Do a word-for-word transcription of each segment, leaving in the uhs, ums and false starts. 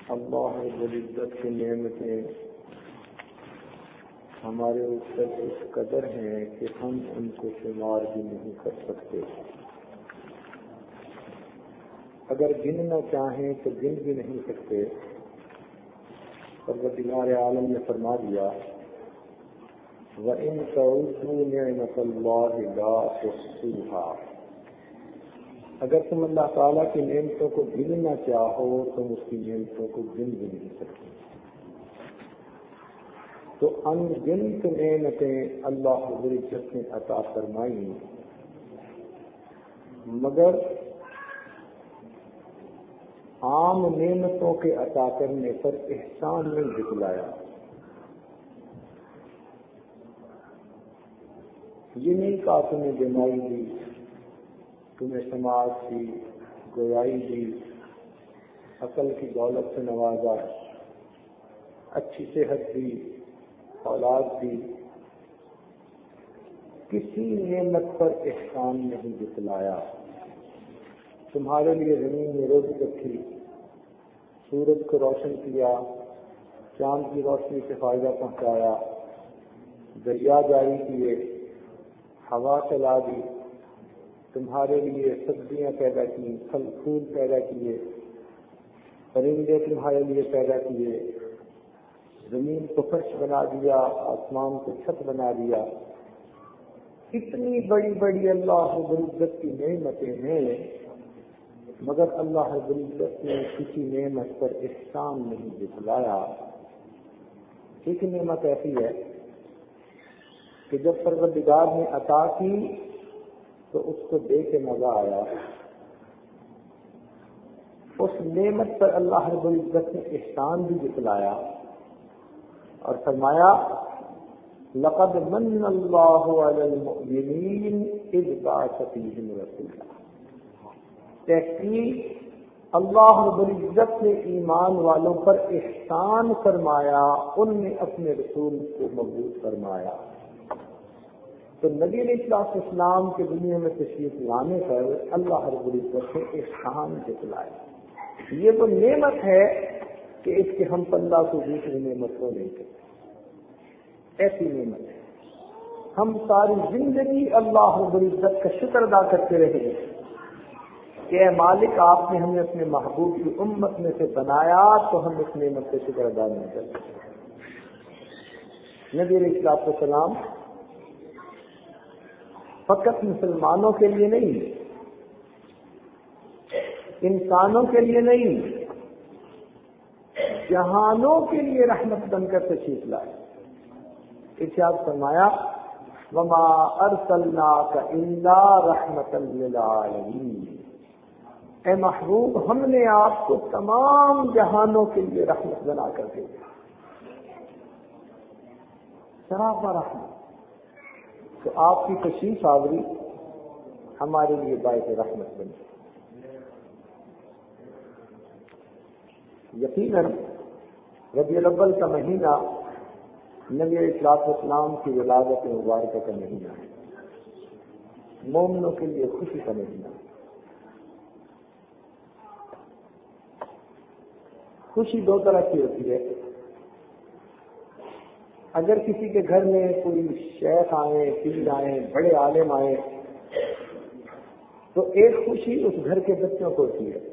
اللہ رب العزت کی نعمتیں ہمارے اوپر اس قدر ہیں کہ ہم ان کو شمار بھی نہیں کر سکتے. اگر گننا چاہیں تو گن بھی نہیں سکتے. پروردگار عالم نے فرما دیا وَإِن تَعُدُّوا نِعْمَةَ اللَّهِ لَا تُحْصُوهَا. اگر تم اللہ تعالیٰ کی نعمتوں کو گننا چاہو تم اس کی نعمتوں کو گن بھی نہیں سکتے. تو ان گنت نعمتیں اللہ رب العزت نے عطا فرمائی، مگر عام نعمتوں کے عطا کرنے پر احسان نہیں دکھلایا. یہ نہیں کہا تمہیں بیماری دی، تمہیں سماعت دی، گویائی دی، عقل کی دولت سے نوازا، اچھی صحت دی، اولاد دی. کسی نعمت پر احسان نہیں دکھلایا. تمہارے لیے زمین میں روزی رکھی، سورج کو روشن کیا، چاند کی روشنی سے فائدہ پہنچایا، دریا جاری کیے، ہوا چلا دی، تمہارے لیے سبزیاں پیدا کی، پھل پھول پیدا کیے، پرندے تمہارے لیے پیدا کیے، زمین کو فرش بنا دیا، آسمان کو چھت بنا دیا. اتنی بڑی بڑی اللہ رب العزت کی نعمتیں ہیں، مگر اللہ رب العزت نے کسی نعمت پر احسان نہیں دکھلایا. ایک نعمت ایسی ہے کہ جب پروردگار نے عطا کی تو اس کو دے کے مزہ آیا. اس نعمت پر اللہ رب العزت نے احسان بھی دکھلایا اور فرمایا لقد من اللہ علی المؤمنین اذ بعث فیہم رسولا. تحقیق اللہ رب العزت نے ایمان والوں پر احسان فرمایا، ان نے اپنے رسول کو مبعوث فرمایا. تو نبی علیہ السلام کے دنیا میں تشریف لانے پر اللہ رب العزت نے احسان دکھلایا. یہ وہ نعمت ہے کہ اس کے ہم پلہ کو دوسری نعمت کو نہیں کرتے. ایسی نعمت ہے. ہم ساری زندگی اللہ رب العزت کا شکر ادا کرتے رہے کہ اے مالک آپ نے ہمیں اپنے محبوب کی امت میں سے بنایا، تو ہم اس نعمت سے شکر ادا نہیں کرتے. نبی علیہ السلام فقط مسلمانوں کے لیے نہیں، انسانوں کے لیے نہیں، جہانوں کے لیے رحمت بن کر تشریف لائے. ارشاد فرمایا وما ارسلناک الا رحمتا للعالمین. اے محبوب ہم نے آپ کو تمام جہانوں کے لیے رحمت بنا کر دیا. سراپا رحمت. تو آپ کی تشریف آوری ہمارے لیے باعث رحمت بنی. یقیناً ربیع الاول کا مہینہ نبی علیہ السلام کی ولادت مبارکہ کا مہینہ ہے. مومنوں کے لیے خوشی کا مہینہ. خوشی دو طرح کی ہوتی ہے. اگر کسی کے گھر میں کوئی شیخ آئے، پیر آئے، بڑے عالم آئے، تو ایک خوشی اس گھر کے بچوں کو ہوتی ہے،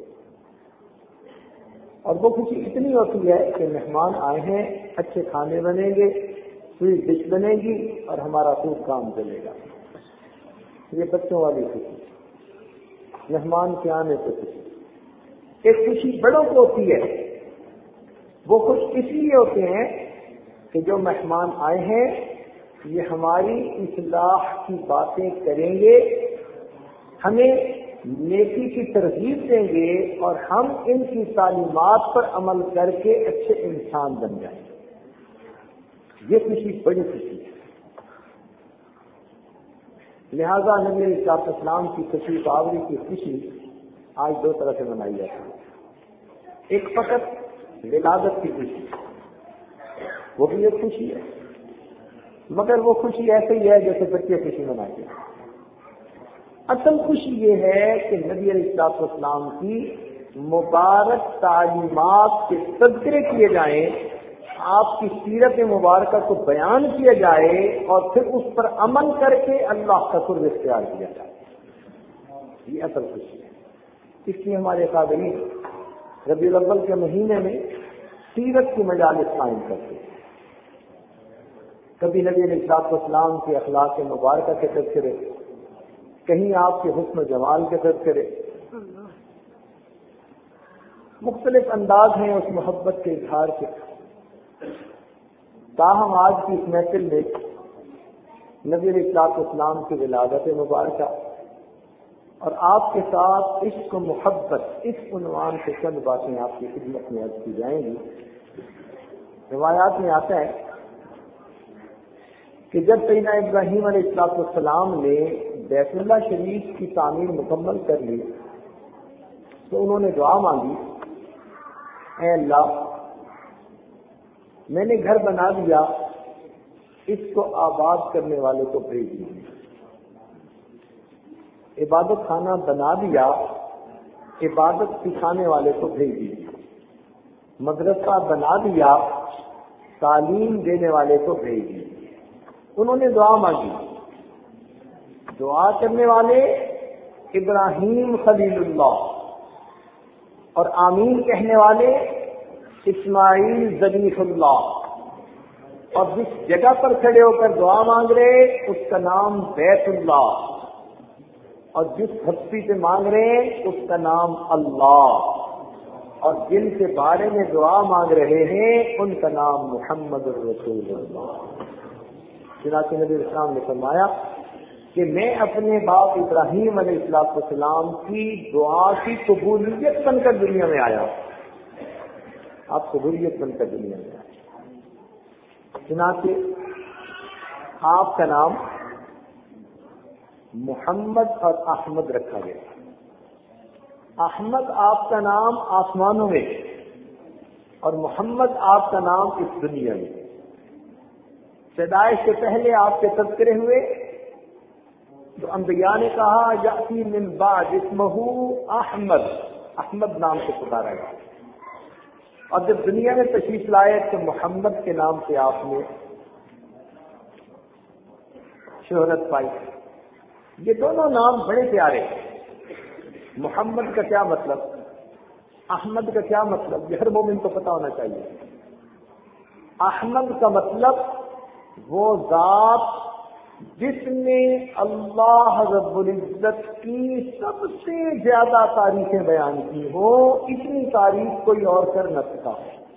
اور وہ خوشی اتنی ہوتی ہے کہ مہمان آئے ہیں، اچھے کھانے بنیں گے، سویٹ ڈش بنے گی اور ہمارا خوب کام چلے گا. یہ بچوں والی خوشی، مہمان کے آنے سے خوشی. ایک خوشی بڑوں کو ہوتی ہے. وہ خوش اس لیے ہوتے ہیں کہ جو مہمان آئے ہیں یہ ہماری اصلاح کی باتیں کریں گے، ہمیں نیکی کی ترغیب دیں گے، اور ہم ان کی تعلیمات پر عمل کر کے اچھے انسان بن جائیں گے. یہ خوشی بڑی خوشی ہے. لہذا نبی علیہ السلام کی تشریف آوری کی خوشی آج دو طرح سے منائی جاتی ہے. ایک فقط ولادت کی خوشی، وہ بھی ایک خوشی ہے، مگر وہ خوشی ایسے ہی ہے جیسے بچے خوشی مناتے ہیں. اصل خوشی یہ ہے کہ نبی علیہ السلام کی مبارک تعلیمات کے تذکرے کیے جائیں، آپ کی سیرت مبارکہ کو بیان کیا جائے اور پھر اس پر عمل کر کے اللہ کا قرب اختیار کیا جائے، یہ اصل خوشی ہے۔ اس لیے ہمارے قادری ربیع الاول کے مہینے میں سیرت کی مجالس قائم کرتے ہیں، کبھی نبی علیہ السلام کے اخلاق مبارکہ کے تذکرے، کہیں آپ کے حسن و جمال کے تذکرے، مختلف انداز ہیں اس محبت کے اظہار کے۔ تاہم آج کی اس محفل میں نبی علیہ السلام کی ولادت مبارکہ اور آپ کے ساتھ عشق و محبت اس عنوان سے چند باتیں آپ کی خدمت میں عرض کی جائیں گی۔ روایات میں آتا ہے کہ جب سیدنا ابراہیم علیہ السلام نے بیت اللہ شریف کی تعمیر مکمل کر لی تو انہوں نے دعا مانگی، اے اللہ میں نے گھر بنا دیا، اس کو آباد کرنے والے کو بھیج دیجیے، عبادت خانہ بنا دیا، عبادت سکھانے والے کو بھیج دیجیے، مدرسہ بنا دیا، تعلیم دینے والے کو بھیج دیجیے۔ انہوں نے دعا مانگی، دعا کرنے والے ابراہیم خلیل اللہ اور آمین کہنے والے اسماعیل ذبیح اللہ، اور جس جگہ پر کھڑے ہو کر دعا مانگ رہے اس کا نام بیت اللہ، اور جس ہستی سے مانگ رہے اس کا نام اللہ، اور جن کے بارے میں دعا مانگ رہے ہیں ان کا نام محمد الرسول اللہ۔ چنانچہ نبی اسلام نے فرمایا کہ میں اپنے باپ ابراہیم علیہ السلام کی دعا کی قبولیت بن کر دنیا میں آیا، آپ قبولیت بن کر دنیا میں آئے۔ چنانچہ آپ کا نام محمد اور احمد رکھا گیا۔ احمد آپ کا نام آسمانوں میں اور محمد آپ کا نام اس دنیا میں۔ پیدائش سے پہلے آپ کے تذکرے ہوئے تو انبیاء نے کہا یأتی من بعد اسمہ احمد، احمد نام سے پکارا گیا، اور جب دنیا میں تشریف لائے تو محمد کے نام سے آپ نے شہرت پائی۔ یہ دونوں نام بڑے پیارے ہیں۔ محمد کا کیا مطلب، احمد کا کیا مطلب، یہ ہر مومن کو پتا ہونا چاہیے۔ احمد کا مطلب وہ ذات جس نے اللہ رب العزت کی سب سے زیادہ تعریفیں بیان کی ہو، اتنی تعریف کوئی اور کر نہ سکا۔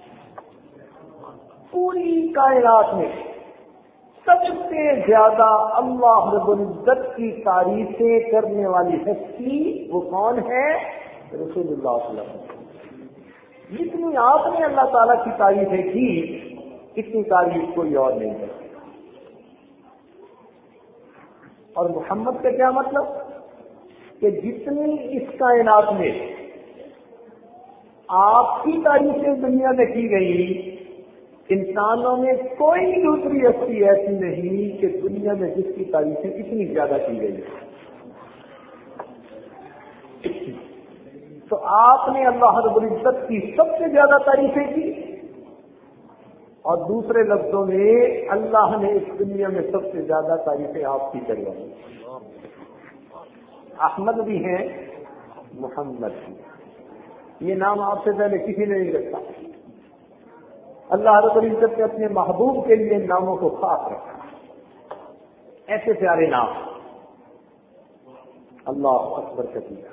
پوری کائنات میں سب سے زیادہ اللہ رب العزت کی تعریفیں کرنے والی ہستی وہ کون ہے؟ رسول اللہ صلی اللہ علیہ وسلم۔ جتنی آپ نے اللہ تعالیٰ کی تعریفیں کی اتنی تعریف کوئی اور نہیں کرتا۔ اور محمد کا کیا مطلب کہ جتنی اس کائنات میں آپ کی تعریفیں دنیا میں کی گئی، انسانوں میں کوئی دوسری ہستی ایسی نہیں کہ دنیا میں جس کی تعریفیں اتنی زیادہ کی گئی۔ تو آپ نے اللہ رب العزت کی سب سے زیادہ تعریفیں کی، اور دوسرے لفظوں میں اللہ نے اس دنیا میں سب سے زیادہ تعریفیں آپ کی کروائی۔ احمد بھی ہیں، محمد بھی۔ یہ نام آپ سے پہلے کسی نے نہیں رکھا۔ اللہ رب العزت نے اپنے محبوب کے لیے ناموں کو خاص رکھا، ایسے پیارے نام، اللہ اکبر کبیرہ۔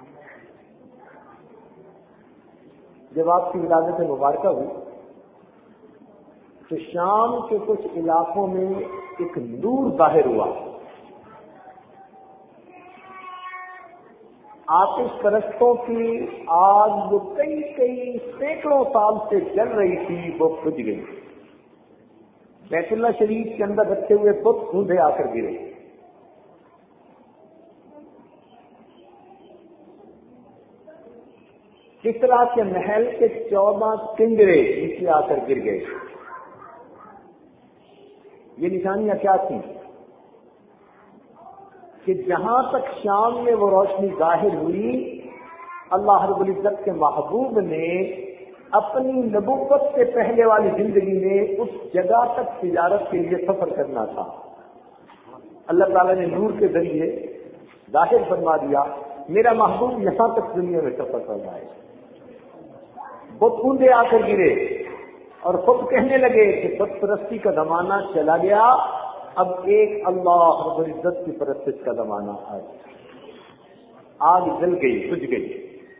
جب آپ کی ولادت مبارکہ ہوئی تو شام کے کچھ علاقوں میں ایک نور ظاہر ہوا۔ آتش پرستوں کی آگ جو کئی کئی سینکڑوں سال سے جل رہی تھی وہ بجھ گئی۔ بیت اللہ شریف کے اندر رکھے ہوئے بت سوندھے آ کر گرے۔ اس طرح کے محل کے چودہ کنگرے نیچے آ کر گر گئے۔ یہ نشانیاں کیا تھیں کہ جہاں تک شام میں وہ روشنی ظاہر ہوئی اللہ رب العزت کے محبوب نے اپنی نبوت سے پہلے والی زندگی میں اس جگہ تک تجارت کے لیے سفر کرنا تھا. اللہ تعالیٰ نے نور کے ذریعے ظاہر فرما دیا میرا محبوب یہاں تک دنیا میں سفر کر رہا ہے. بت اونڈے آ کر گرے اور خود کہنے لگے کہ بت پرستی کا زمانہ چلا گیا، اب ایک اللہ رب العزت کی پرستش کا زمانہ آ گیا. آگ جل گئی، بجھ گئی.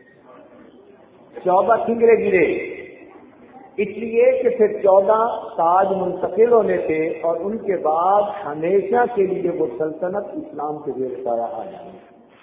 چودہ کنگرے گرے، اس لیے کہ پھر چودہ تاج منتقل ہونے تھے اور ان کے بعد ہمیشہ کے لیے وہ سلطنت اسلام کے زیر سایہ آ جائیں.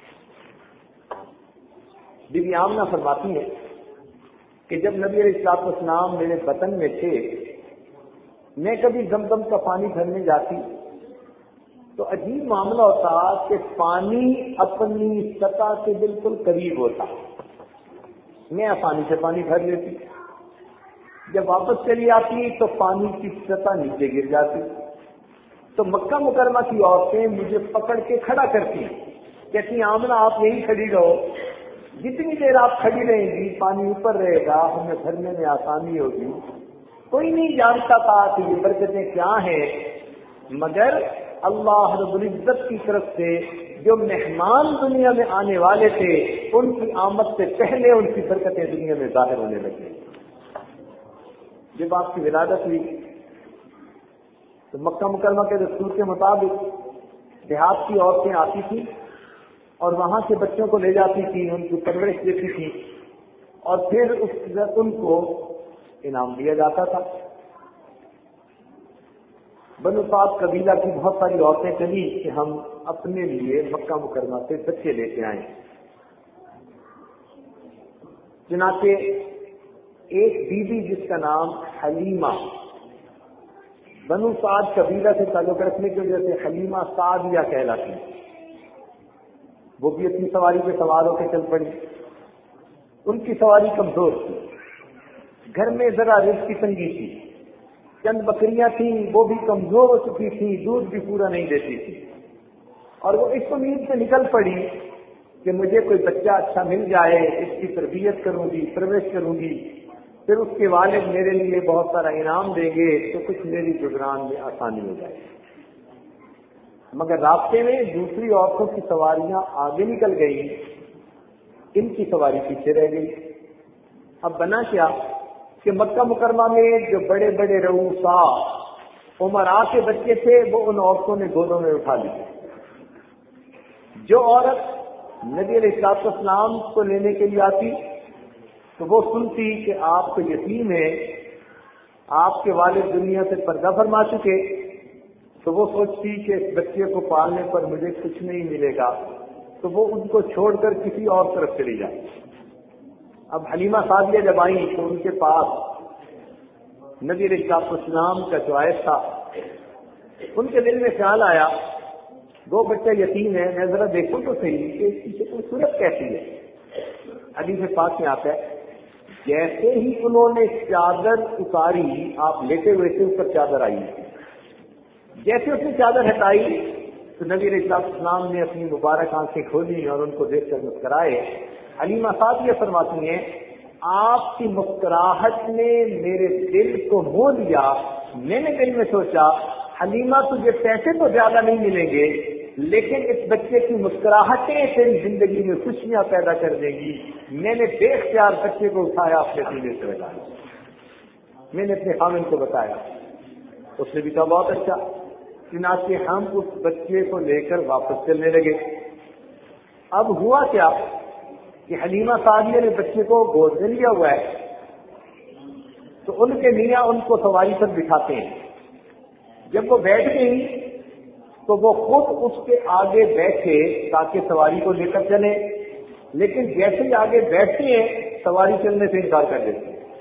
بی بی آمنہ فرماتی ہے کہ جب نبی علیہ الصلوۃ والسلام میرے وطن میں تھے، میں کبھی زمزم کا پانی بھرنے جاتی تو عجیب معاملہ ہوتا کہ پانی اپنی سطح کے بالکل قریب ہوتا، میں آسانی سے پانی بھر لیتی. جب واپس چلی آتی تو پانی کی سطح نیچے گر جاتی. تو مکہ مکرمہ کی عورتیں مجھے پکڑ کے کھڑا کرتی، کہتی آمنہ آپ یہی کھڑی رہو، جتنی دیر آپ کھڑی رہیں گی پانی اوپر رہے گا، ہمیں بھرنے میں آسانی ہوگی. کوئی نہیں جانتا تھا کہ یہ برکتیں کیا ہیں، مگر اللہ رب العزت کی طرف سے جو مہمان دنیا میں آنے والے تھے ان کی آمد سے پہلے ان کی برکتیں دنیا میں ظاہر ہونے لگی. جب آپ کی ولادت ہوئی تو مکہ مکرمہ کے دستور کے مطابق دیہات کی عورتیں آتی تھیں اور وہاں سے بچوں کو لے جاتی تھی، ان کی پرورش دیتی تھی اور پھر اس ان کو انعام دیا جاتا تھا. بنو سعد قبیلہ کی بہت ساری عورتیں چلی کہ ہم اپنے لیے مکہ مکرمہ سے بچے لے کے آئیں. چنانچہ ایک بی بی جس کا نام حلیمہ، بنو سعد قبیلہ سے تعلق رکھنے کی وجہ سے حلیمہ سعدیہ کہلاتی، وہ بھی اپنی سواری پہ سوار ہو کے چل پڑی. ان کی سواری کمزور تھی، گھر میں ذرا رزق کی تنگی تھی، چند بکریاں تھیں وہ بھی کمزور ہو چکی تھی، دودھ بھی پورا نہیں دیتی تھی. اور وہ اس امید سے نکل پڑی کہ مجھے کوئی بچہ اچھا مل جائے، اس کی تربیت کروں گی، پرورش کروں گی، پھر اس کے والد میرے لیے بہت سارا انعام دیں گے تو کچھ میری گزران میں آسانی ہو جائے. مگر راستے میں دوسری عورتوں کی سواریاں آگے نکل گئی، ان کی سواری پیچھے رہ گئی. اب بنا کیا کہ مکہ مکرمہ میں جو بڑے بڑے رؤسا عمرا کے بچے تھے وہ ان عورتوں نے گودوں میں اٹھا لیے. جو عورت نبی علیہ الصلوۃ والسلام کو لینے کے لیے آتی تو وہ سنتی کہ آپ کو یتیم ہے، آپ کے والد دنیا سے پردہ فرما چکے، تو وہ سوچتی کہ اس بچے کو پالنے پر مجھے کچھ نہیں ملے گا، تو وہ ان کو چھوڑ کر کسی اور طرف چلی جائے. اب حلیمہ سعدیہ جب آئیں تو ان کے پاس نبی علیہ الصلوۃ والسلام کا چوائس تھا. ان کے دل میں خیال آیا وہ بچہ یتیم ہے، میں ذرا دیکھوں تو صحیح کہ اس کی شکل صورت کیسی ہے. حدیث پاک میں آتا ہے جیسے ہی انہوں نے چادر اتاری، آپ لیٹے ہوئے تھے، اوپر چادر آئی، جیسے اس نے چادر ہٹائی تو نبی علیہ الصلوۃ والسلام نے اپنی مبارک آنکھیں کھولی اور ان کو دیکھ کر مسکرائے. حلیمہ سعدیہ فرماتی ہیں آپ کی مسکراہٹ نے میرے دل کو مو لیا. میں نے دل میں سوچا حلیمہ تجھے پیسے تو زیادہ نہیں ملیں گے لیکن اس بچے کی مسکراہٹیں تیری زندگی میں خوشیاں پیدا کر دیں گی. میں نے بے اختیار بچے کو اٹھایا، اپنے سینے سے لگایا، میں نے اپنے خامن کو بتایا، اس نے بھی کہا بہت اچھا. چنانچہ ہم اس بچے کو لے کر واپس چلنے لگے. اب ہوا کیا کہ حلیمہ سعدیہ نے بچے کو گود میں لیا ہوا ہے تو ان کے میاں ان کو سواری پر بٹھاتے ہیں. جب وہ بیٹھ گئی تو وہ خود اس کے آگے بیٹھے تاکہ سواری کو لے کر چلے، لیکن جیسے ہی آگے بیٹھتے ہیں سواری چلنے سے انکار کر دیتے ہیں،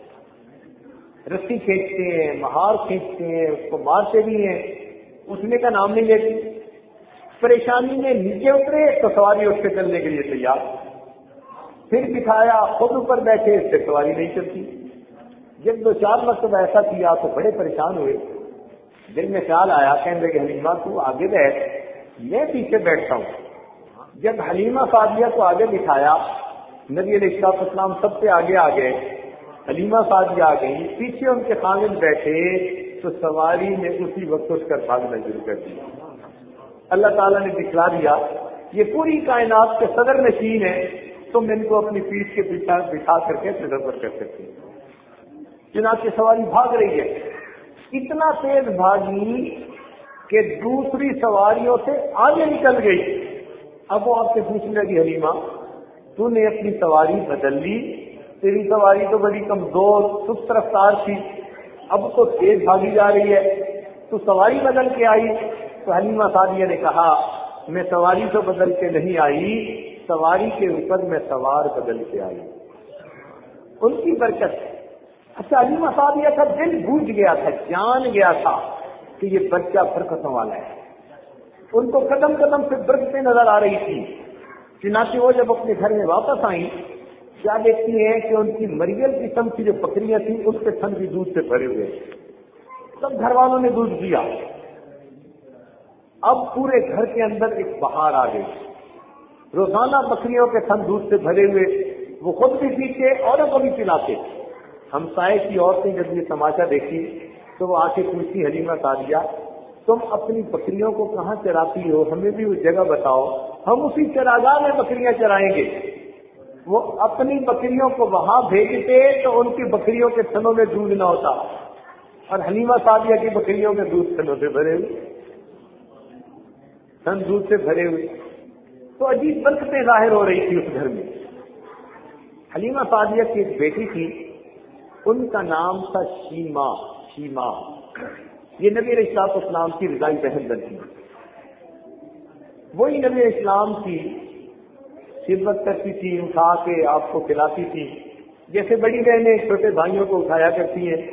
رسی کھینچتے ہیں، مہار کھینچتے ہیں، اس کو مارتے بھی ہیں، اٹھنے کا نام نہیں لیتی. پریشانی میں نیچے اترے تو سواری اٹھ کے چلنے کے لیے تیار، پھر بٹھایا خود اوپر بیٹھے، اس سے سواری نہیں چلتی. جب دو چار مرتبہ ایسا کیا تو بڑے پریشان ہوئے. دل میں خیال آیا، کہنے لگے حلیمہ تو آگے بیٹھ، میں پیچھے بیٹھتا ہوں. جب حلیمہ سعدیہ کو آگے بٹھایا نبی علیہ السلام سب سے آگے آ گئے، حلیمہ سعدیہ آ گئی، پیچھے ان کے خامد بیٹھے تو سواری نے اسی وقت اٹھ کر بھاگنا شروع کر دیا۔ اللہ تعالیٰ نے دکھلا دیا یہ پوری کائنات کے صدر نشین ہے، تم ان کو اپنی پیٹھ کے پیچھے بٹھا کر کے سفر کر سکتے ہو۔ چنانچہ سواری بھاگ رہی ہے، اتنا تیز بھاگی کہ دوسری سواریوں سے آگے نکل گئی۔ اب وہ آپ سے پوچھنے لگی، حلیمہ تو نے اپنی سواری بدل لی، تیری سواری تو بڑی کمزور سست رفتار تھی، اب تو تیز بھاگی جا رہی ہے، تو سواری بدل کے آئی؟ تو حلیمہ سعدیہ نے کہا میں سواری تو بدل کے نہیں آئی، سواری کے اوپر میں سوار بدل کے آئی، ان کی برکت۔ اچھا، حلیمہ سعدیہ کا دل بوجھ گیا تھا، جان گیا تھا کہ یہ بچہ برکتوں والا ہے، ان کو قدم قدم سے برکتیں نظر آ رہی تھی۔ چنانچہ وہ جب اپنے گھر میں واپس آئیں، کیا دیکھتی ہیں کہ ان کی مریل قسم کی جو بکریاں تھیں اس کے تھن بھی دودھ سے بھرے ہوئے، سب گھر والوں نے دودھ دیا۔ اب پورے گھر کے اندر ایک بہار آ گئی، روزانہ بکریوں کے تھن دودھ سے بھرے ہوئے، وہ خود بھی پیتے اور کو بھی پلاتے۔ ہمسائے کی عورتیں جب یہ تماشا دیکھی تو وہ آ کے پوچھی، حلیمہ سعدیہ تم اپنی بکریوں کو کہاں چراتی ہو، ہمیں بھی وہ جگہ بتاؤ، ہم اسی چراگاہ میں بکریاں چرائیں گے۔ وہ اپنی بکریوں کو وہاں بھیجتے تو ان کی بکریوں کے تھنوں میں دودھ نہ ہوتا، اور حلیمہ سعدیہ کی بکریوں میں دودھ تھنوں سے بھرے ہوئے، تھن دودھ سے بھرے ہوئے، تو عجیب برکتیں ظاہر ہو رہی تھی اس گھر میں۔ حلیمہ سعدیہ کی ایک بیٹی تھی، ان کا نام تھا شیما۔ شیما یہ نبی علیہ السلام کی رضائی بہن بنتی، وہی نبی علیہ السلام کی خدمت کرتی تھی، اٹھا کے آپ کو کھلاتی تھی، جیسے بڑی بہنیں چھوٹے بھائیوں کو اٹھایا کرتی ہیں۔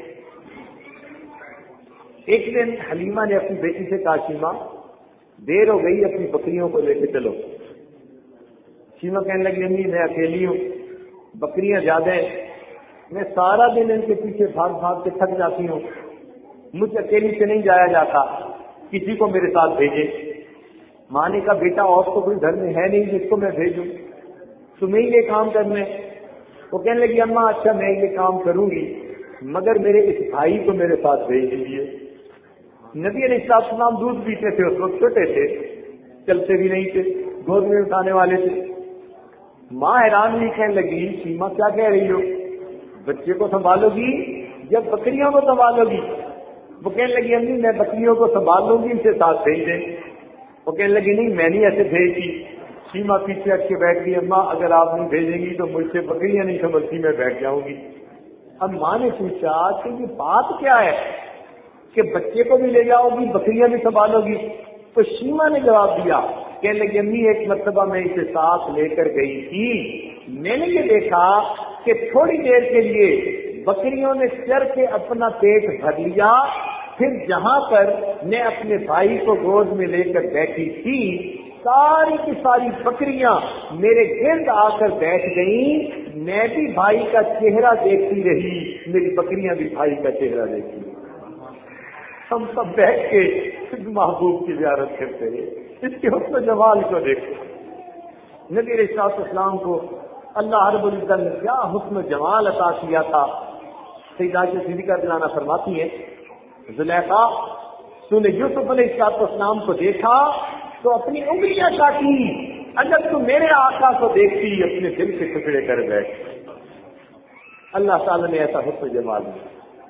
ایک دن حلیمہ نے اپنی بیٹی سے کہا، شیما دیر ہو گئی، اپنی بکریوں کو لے کے چلو۔ شیما کہنے لگی، امی میں اکیلی ہوں، بکریاں زیادہ ہیں، میں سارا دن ان کے پیچھے بھاگ بھاگ کے تھک جاتی ہوں، مجھ اکیلی سے نہیں جایا جاتا، کسی کو میرے ساتھ بھیجے۔ ماں نے کہا، بیٹا اور تو کوئی گھر میں ہے نہیں جس کو میں بھیجوں، تمہیں یہ کام کرنا ہے۔ وہ کہنے لگی، اماں اچھا میں یہ کام کروں گی، مگر میرے اس بھائی کو میرے ساتھ بھیج دیجیے۔ نبی علیہ السلام دودھ پیتے تھے، اس وقت چھوٹے تھے، چلتے بھی نہیں تھے، گود میں اٹھانے والے تھے۔ ماں حیران نہیں، کہنے لگی، سیما کیا کہہ رہی ہو، بچے کو سنبھالو گی یا بکریوں کو سنبھالو گی؟ وہ کہنے لگی، امی میں بکریوں کو سنبھال لوں گی، ان سے ساتھ بھیج دیں۔ وہ کہنے لگی، نہیں میں نہیں ایسے بھیجتی۔ سیما پیچھے ہٹ کے بیٹھ گئی، اماں اگر آپ نہیں بھیجیں گی تو مجھ سے بکریاں نہیں سنبھلتی، میں بیٹھ جاؤں گی۔ اب ماں نے پوچھا کہ یہ بات کیا ہے کہ بچے کو بھی لے جاؤ گی، بکریاں بھی سنبھالو گی؟ تو شیما نے جواب دیا، کہنے لگی، امی ایک مرتبہ میں اسے ساتھ لے کر گئی تھی، میں نے یہ دیکھا کہ تھوڑی دیر کے لیے بکریوں نے چر کے اپنا پیٹ بھر لیا، پھر جہاں پر میں اپنے بھائی کو گود میں لے کر بیٹھی تھی، ساری کی ساری بکریاں میرے گرد آ کر بیٹھ گئیں، میں بھی بھائی کا چہرہ دیکھتی رہی، میری بکریاں بھی بھائی کا چہرہ دیکھتی رہی۔ ہم سب بیٹھ کے محبوب کی زیارت کرتے رہے، اس کے حسن و جمال کو دیکھو۔ نبی علیہ السلام کو اللہ رب العزت نے کیا حسن و جمال عطا کیا تھا۔ سیدہ عائشہ صدیقہ دلانہ فرماتی ہیں، زلیخا تو نے یوسف علیہ السلام کو دیکھا تو اپنی انگلیاں کاٹی، اگر تو میرے آقا کو دیکھتی اپنے دل کے ٹکڑے کر بیٹھ۔ اللہ تعالیٰ نے ایسا حسن و جمال دیا۔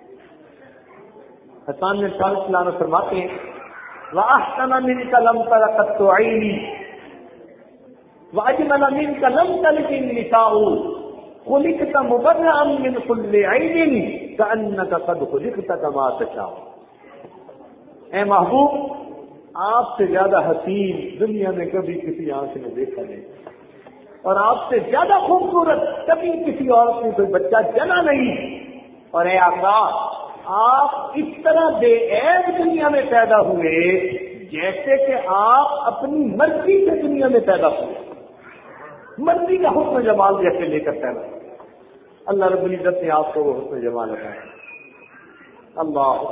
حسان نے سلام فرماتے ہیں، وَأَحْسَنَ مِنْكَ لَمْ تَرَ قَطُّ عَيْنِي وَأَجْمَلَ مِنْكَ لَمْ تَلِدِ النِّسَاءُ خُلِقْتَ مُبَرَّأً مِنْ كُلِّ عَيْبٍ كَأَنَّكَ قَدْ خُلِقْتَ كَمَا تَشَاءُ۔ اے محبوب، آپ سے زیادہ حسین دنیا میں کبھی کسی آنکھ نے دیکھا نہیں، اور آپ سے زیادہ خوبصورت کبھی کسی عورت نے کوئی بچہ جنا نہیں، اور اے آقا آپ اس طرح بے عیب دنیا میں پیدا ہوئے جیسے کہ آپ اپنی مرضی سے دنیا میں پیدا ہوئے، مرضی کا حسن و جمال جیسے لے کر پیدا ہوئے۔ اللہ رب العزت نے آپ کو وہ حسن و جمال عطا کیا۔ اللہ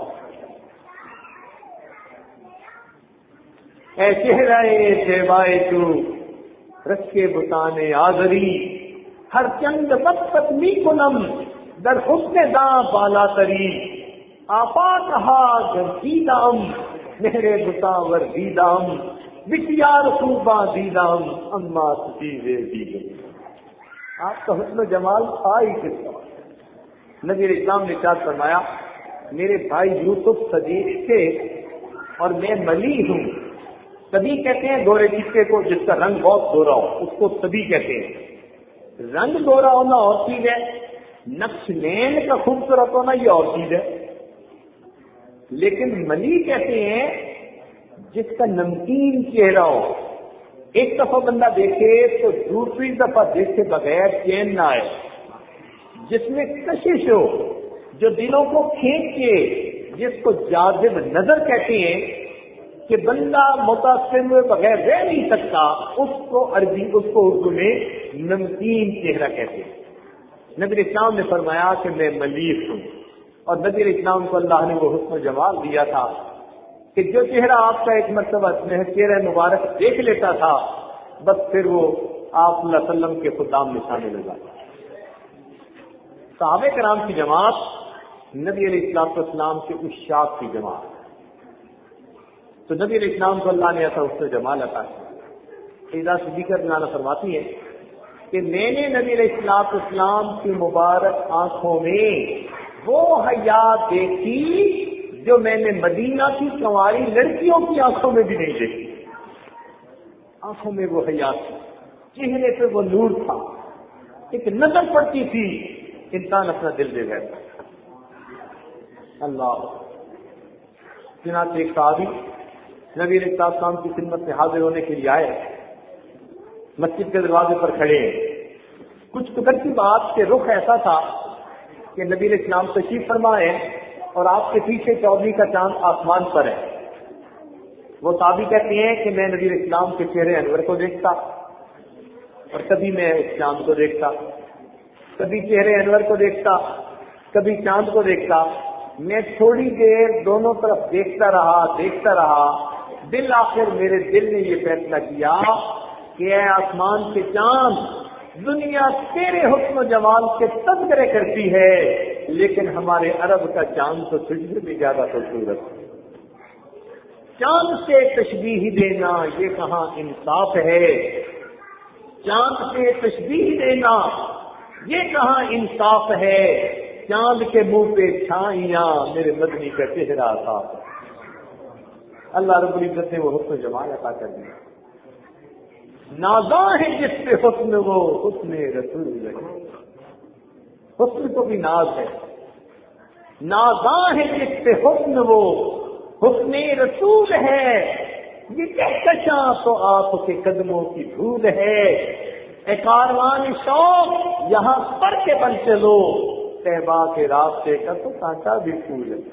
اے چہرہ شیبائے تو رکھ کے بتانے آزری، ہر چند وقت می کنم در حسن دا بالا تری آپا کہا گردیدام میرے بتاور دیدام بٹیار خوبا دیدام اما سچیزے دیدے. آپ کا حسن و جمال تھا ہی کس طرح. نبی اسلام نے کیا فرمایا, میرے بھائی یوسف صدیق تھے اور میں ملی ہوں. سبھی کہتے ہیں گورے چکے کو جس کا رنگ بہت گورا ہو اس کو سبھی کہتے ہیں. رنگ گورا ہونا اور چیز ہے, نقش نین کا خوبصورت ہونا یہ اور چیز ہے. لیکن ملی کہتے ہیں جس کا نمکین چہرہ ہو, ایک دفعہ بندہ دیکھے تو دوسری دفعہ دیکھے بغیر چین نہ آئے, جس میں کشش ہو, جو دلوں کو کھینچے, جس کو جاذب نظر کہتے ہیں کہ بندہ متاثر ہوئے بغیر رہ نہیں سکتا, اس کو عربی اس کو اردو میں نمکین چہرہ کہتے ہیں. نبی اسلام نے فرمایا کہ میں ملیح ہوں, اور نبی اسلام کو اللہ نے وہ حسن و جمال دیا تھا کہ جو چہرہ آپ کا ایک مرتبہ چہرہ مبارک دیکھ لیتا تھا بس پھر وہ آپ صلی اللہ علیہ وسلم کے خدام نشانے لگا. صحابہ کرام کی جماعت نبی علیہ السلام والسلام کے عشاق کی جماعت. تو نبی علیہ السلام کو اللہ نے ایسا اس سے جمال عطا کیا. سیدہ صدیقہ رضی فرماتی ہے کہ میں نے نبی علیہ السلام والسلام کی مبارک آنکھوں میں وہ حیا دیکھی جو میں نے مدینہ کی کنواری لڑکیوں کی آنکھوں میں بھی نہیں دیکھی. آنکھوں میں وہ حیا تھی, چہرے پہ وہ نور تھا, ایک نظر پڑتی تھی انسان اپنا دل دے گئے. اللہ. چنانچہ ایک صحابی نبی علیہ السلام کی خدمت میں حاضر ہونے کے لیے آئے, مسجد کے دروازے پر کھڑے ہیں. کچھ فکر کی بات کہ رخ ایسا تھا کہ نبی علیہ السلام تشریف فرما ہے اور آپ کے پیچھے چودھری کا چاند آسمان پر ہے. وہ صحابی کہتے ہیں کہ میں نبی علیہ السلام کے چہرے انور کو دیکھتا اور کبھی میں اس چاند کو دیکھتا, کبھی چہرے انور کو دیکھتا, کبھی چاند کو دیکھتا. میں تھوڑی دیر دونوں طرف دیکھتا رہا دیکھتا رہا بالآخر میرے دل نے یہ فیصلہ کیا کہ اے آسمان کے چاند, دنیا تیرے حسن و جمال کے تذکرے کرتی ہے لیکن ہمارے عرب کا چاند تو تجھ سے بھی زیادہ خوبصورت ہے. چاند سے تشبیہ دینا یہ کہاں انصاف ہے, چاند سے تشبیہ دینا یہ کہاں انصاف ہے. چاند کے منہ پہ چھائیاں میرے مدنی کا چہرہ تھا. اللہ رب العزت نے وہ حسن جمال عطا کر دیا. نازاں ہے جس پہ حسن وہ حسن رسول ہے. حسن کو بھی ناز ہے. نازاں ہے جس پہ حسن وہ حسن رسول ہے. یہ کہکشاں تو آپ کے قدموں کی دھول ہے. اے کاروان شوق یہاں پر کے بن چلو, طیبہ کے راستے کا تو کانٹا بھی پھول ہے.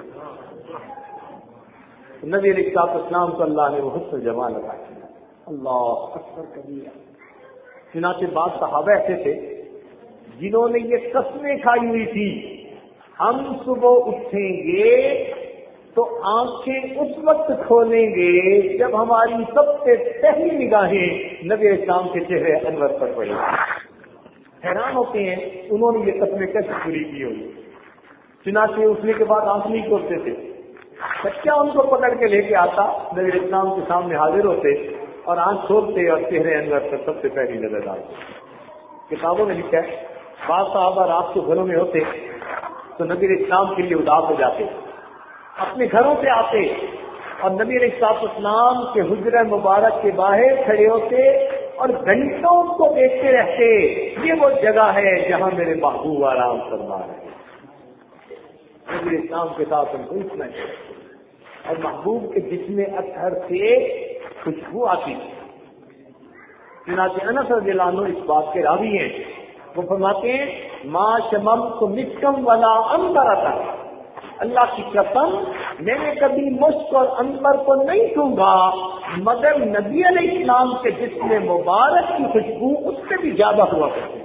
نبی علیہ السلام کو اللہ نے وہ حسن جمال عطا کیا. اللہ اکبر کبیرہ. چنانچہ بعض صحابہ ایسے تھے جنہوں نے یہ قسمیں کھائی ہوئی تھی ہم صبح اٹھیں گے تو آنکھیں اس وقت کھولیں گے جب ہماری سب سے پہلی نگاہیں نبی علیہ السلام کے چہرے انور پر پڑیں. حیران ہوتے ہیں انہوں نے یہ قسمیں کیسے پوری کی ہوئی. چنانچہ اٹھنے کے بعد آنکھ نہیں کھولتے تھے. بچہ ان کو پکڑ کے لے کے آتا, نبی علیہ السلام کے سامنے حاضر ہوتے اور آنکھ کھولتے اور چہرے انور پر سب سے پہلی نظر آتی. کتابوں میں لکھا ہے بعض صحابہ رات کو گھروں میں ہوتے تو نبی علیہ السلام کے لیے اداس ہو جاتے, اپنے گھروں سے آتے اور نبی علیہ السلام کے حجرہ مبارک کے باہر کھڑے ہوتے اور گھنٹوں کو دیکھتے رہتے. یہ وہ جگہ ہے جہاں میرے محبوب آرام فرما رہے ہیں. نبی اسلام کے ساتھ ہم کو اتنا اور محبوب کے جسم اطہر سے خوشبو آتی تھی. چنانچہ انس رضی اللہ عنہ اس بات کے راوی ہیں. وہ فرماتے ہیں ما شممت مسکم ولا عنبرۃ, اللہ کی قسم میں نے کبھی مشک اور عنبر کو نہیں چھوگا مگر نبی علیہ السلام کے جسم مبارک کی خوشبو اس سے بھی زیادہ ہوا کرتی.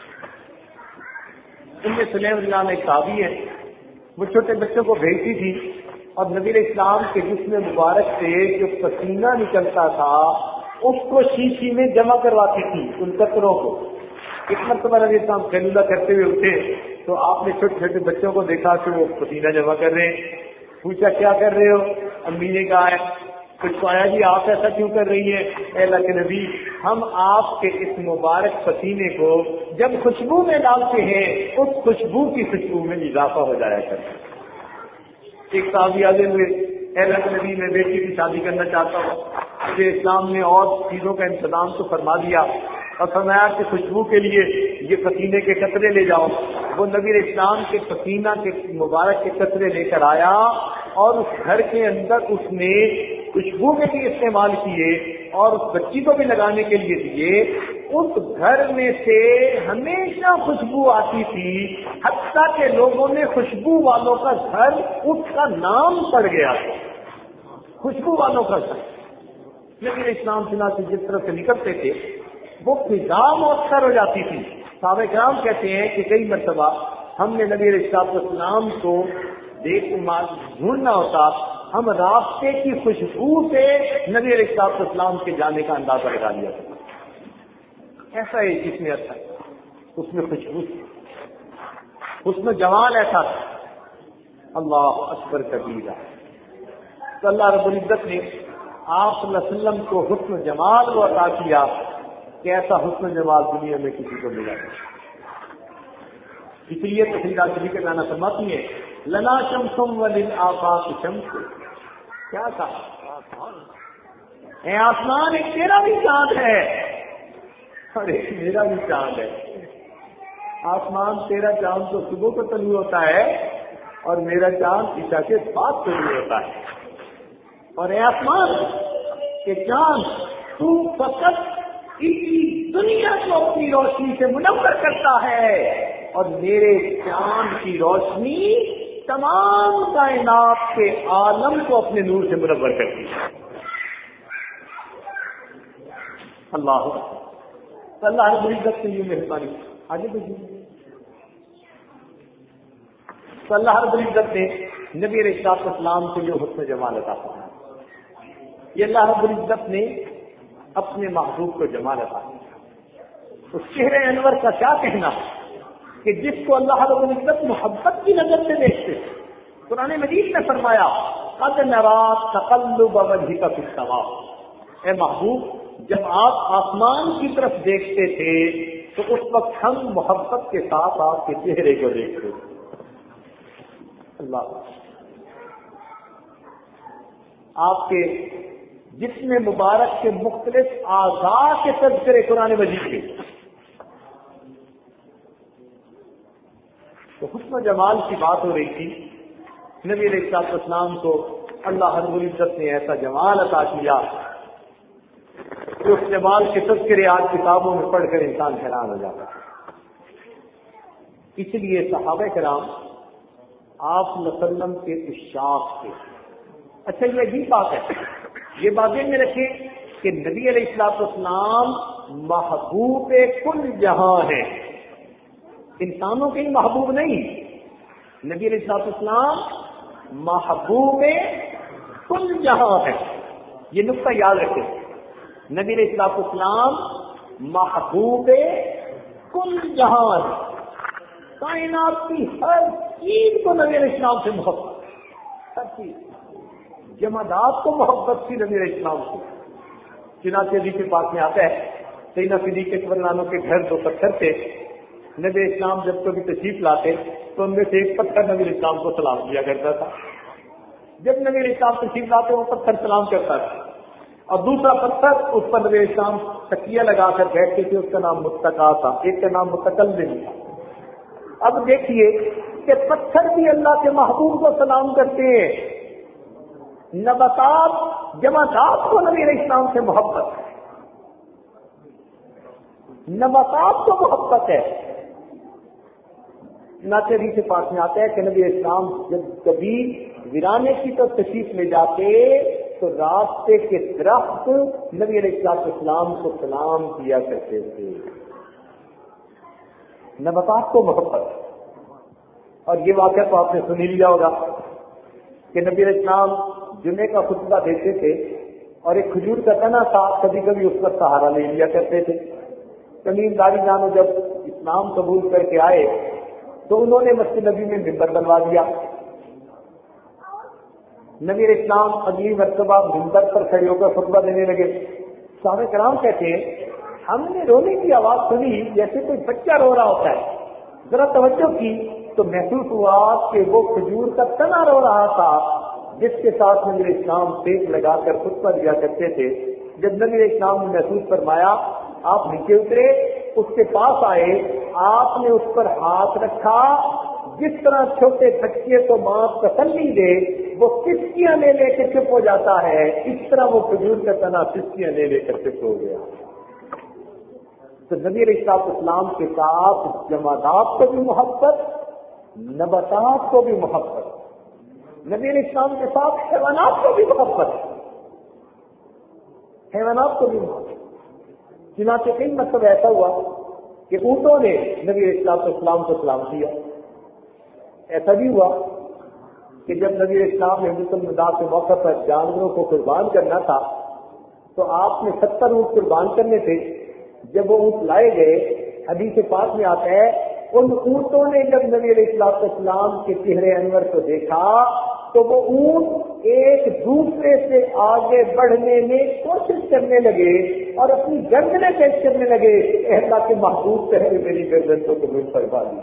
ان میں سلیم اللہ نے صحابی ہے, وہ چھوٹے بچوں کو بھیجتی تھی اور نبی علیہ السلام کے جسم مبارک سے جو پسینہ نکلتا تھا اس کو شیشی میں جمع کرواتی تھی, ان قطروں کو, ایک مرتبہ نبی اسلام قیلولہ کرتے ہوئے اٹھے تو آپ نے چھوٹے چھوٹے بچوں کو دیکھا کہ وہ پسینہ جمع کر رہے ہیں. پوچھا کیا کر رہے ہو؟ امی نے کہا ہے کچھ آیا جی آپ ایسا کیوں کر رہی ہیں؟ اے اللہ کے نبی ہم آپ کے اس مبارک پسینے کو جب خوشبو میں ڈالتے ہیں اس خوشبو کی خوشبو میں اضافہ ہو جایا کرتا ہے. ایک صحابی آگے ہوئے اے اللہ کے نبی میں بیٹی کی شادی کرنا چاہتا ہوں. مجھے اسلام نے اور چیزوں کا انتظام تو فرما دیا اور فرمایا کہ خوشبو کے لیے یہ پسینے کے قطرے لے جاؤ. وہ نبی اسلام کے پسینہ کے مبارک کے قطرے لے کر آیا اور اس گھر کے اندر اس نے خوشبو کے لیے استعمال کیے اور اس بچی کو بھی لگانے کے لیے دیے. اس گھر میں سے ہمیشہ خوشبو آتی تھی حتیٰ کہ لوگوں نے خوشبو والوں کا گھر اس کا نام پڑ گیا تھا. خوشبو والوں کا گھر. نبی اسلام سنا سے جس طرح سے نکلتے تھے وہ فضا مؤثر ہو جاتی تھی. صحابہ کرام کہتے ہیں کہ کئی مرتبہ ہم نے نبی علیہ السلام کو دیکھ ڈھونڈنا ہوتا ہم راستے کی خوشبو سے نبی علیہ السلام کے جانے کا اندازہ لگا لیا تھا. ایسا ہے جس میں اچھا اس میں خوشبو تھی, اس میں جمال ایسا تھا. اللہ اکبر کبیرہ. تو اللہ رب العزت نے آپ صلی اللہ علیہ وسلم کو حسن جمال کو عطا کیا کہ ایسا حسن جمال دنیا میں کسی کو ملا نہیں. اس لیے تو سیدھا شریف کے گانا فرماتی ہے لنا شمسم وللآفاق شمس. کیا کہا اے آسمان ایک تیرا بھی چاند ہے اور ایک میرا بھی چاند ہے. آسمان تیرا چاند تو صبح کو طلوع ہوتا ہے اور میرا چاند عشاء کے بعد طلوع ہوتا ہے. اور اے آسمان کہ چاند تو فقط اسی دنیا کو اپنی روشنی سے منور کرتا ہے اور میرے چاند کی روشنی تمام کائنات کے عالم کو اپنے نور سے منور کرتی ہے. اللہ اللہ رب العزت سے یہ مہربانی. آگے دیکھیے تو اللہ رب العزت نے نبی علیہ السلام کو جو حسن جمال عطا فرمایا. یہ اللہ رب العزت نے اپنے محبوب کو جمال عطا کیا. اس چہرے انور کا کیا کہنا کہ جس کو اللہ رب العزت محبت کی نظر سے دیکھتے. قرآن مجید نے فرمایا قد نرا تقلب وجهك في السماء. اے محبوب جب آپ آسمان کی طرف دیکھتے تھے تو اس وقت ہم محبت کے ساتھ آپ کے چہرے کو دیکھتے تھے. اللہ آپ کے جسم مبارک کے مختلف اعضاء کے تذکرے قرآن مجید کے. تو حسن و جمال کی بات ہو رہی تھی. نبی علیہ السلام کو اللہ رب العزت نے ایسا جمال عطا کیا کہ اس جمال کے تذکرے آج کتابوں میں پڑھ کر انسان حیران ہو جاتا ہے. اس لیے صحابہ کرام آپ صلی اللہ علیہ وسلم کے اشراف تھے. اچھا یہ عجیب بات ہے, یہ باتیں میں رکھیں کہ نبی علیہ السلام محبوب کل جہاں ہیں, انسانوں کے ہی محبوب نہیں. نبی علیہ السلام محبوب کل جہاں ہے. یہ نقطہ یاد رکھیں. نبی علیہ السلام محبوب کل جہاں ہے. کائنات کی ہر چیز کو نبی علیہ السلام سے محبت, ہر چیز. جمادات کو محبت تھی نبی علیہ السلام سے. چنانچہ حدیث پاک میں آتا ہے سیدنا صدیق اکبر نانوں کے گھر دو پتھر تھے. نبی اسلام جب کبھی تشریف لاتے تو ان میں سے ایک پتھر نبی علیہ السلام کو سلام کیا کرتا تھا. جب نبی علیہ السلام تشریف لاتے وہ پتھر سلام کرتا تھا اور دوسرا پتھر اس پر نبی علیہ السلام تکیہ لگا کر بیٹھتے تھے. اس کا نام متقا تھا, ایک کا نام متکلم تھا. اب دیکھیے کہ پتھر بھی اللہ کے محبوب کو سلام کرتے ہیں. نباتات جمادات کو نبی علیہ السلام سے محبت ہے, نباتات کو محبت ہے. ناچری سے پاس میں آتا ہے کہ نبی اسلام جب کبھی ویرانے کی طرف تشریف لے جاتے تو راستے کے درخت نبی علیہ السلام کو سلام کیا کرتے تھے. نباتات کو محبت. اور یہ واقعہ تو آپ نے سن ہی لیا ہوگا کہ نبی علیہ السلام جمعے کا خطبہ دیتے تھے اور ایک کھجور کا تنا تھا, کبھی کبھی اس کا سہارا لے لیا کرتے تھے. زمینداری جانو جب اسلام قبول کر کے آئے تو انہوں نے مسجد نبی میں ممبر بنوا دیا. نبی اسلام اگلی مرتبہ ممبر پر کھڑے ہو کر خطبہ دینے لگے. صحابہ کرام کہتے ہیں ہم نے رونے کی آواز سنی جیسے کوئی بچہ رو رہا ہوتا ہے. ذرا توجہ کی تو محسوس ہوا کہ وہ کھجور کا تنا رو رہا تھا جس کے ساتھ نبی اسلام پیٹ لگا کر خطبہ دیا کرتے تھے. جب نبی اسلام نے محسوس فرمایا آپ نیچے اترے, اس کے پاس آئے, آپ نے اس پر ہاتھ رکھا. جس طرح چھوٹے بچے کو ماں تسلی دے وہ سسکیاں لے لے کے چپ ہو جاتا ہے, اس طرح وہ کھجور کا تنا سسکیاں لے لے کر چپ ہو گیا. تو نبی علیہ السلام کے ساتھ جمادات کو بھی محبت, نباتات کو بھی محبت, نبی علیہ السلام کے ساتھ حیوانات کو بھی محبت, حیوانات کو بھی محبت. چنانچہ کئی مطلب ایسا ہوا کہ اونٹوں نے نبی علیہ السلام کو سلام کیا. ایسا بھی ہوا کہ جب نبی اسلام نے حجۃ الوداع کے موقع پر جانوروں کو قربان کرنا تھا تو آپ نے ستر اونٹ قربان کرنے تھے. جب وہ اونٹ لائے گئے, حدیث پاک میں آتا ہے ان اونٹوں نے جب نبی علیہ السلام کے چہرے انور کو دیکھا تو وہ اونٹ ایک دوسرے سے آگے بڑھنے میں کوشش کرنے لگے اور اپنی گردنیں پیش کرنے لگے. اللہ کے محبوب چہرے میری گردن کو تمہیں فرما دی.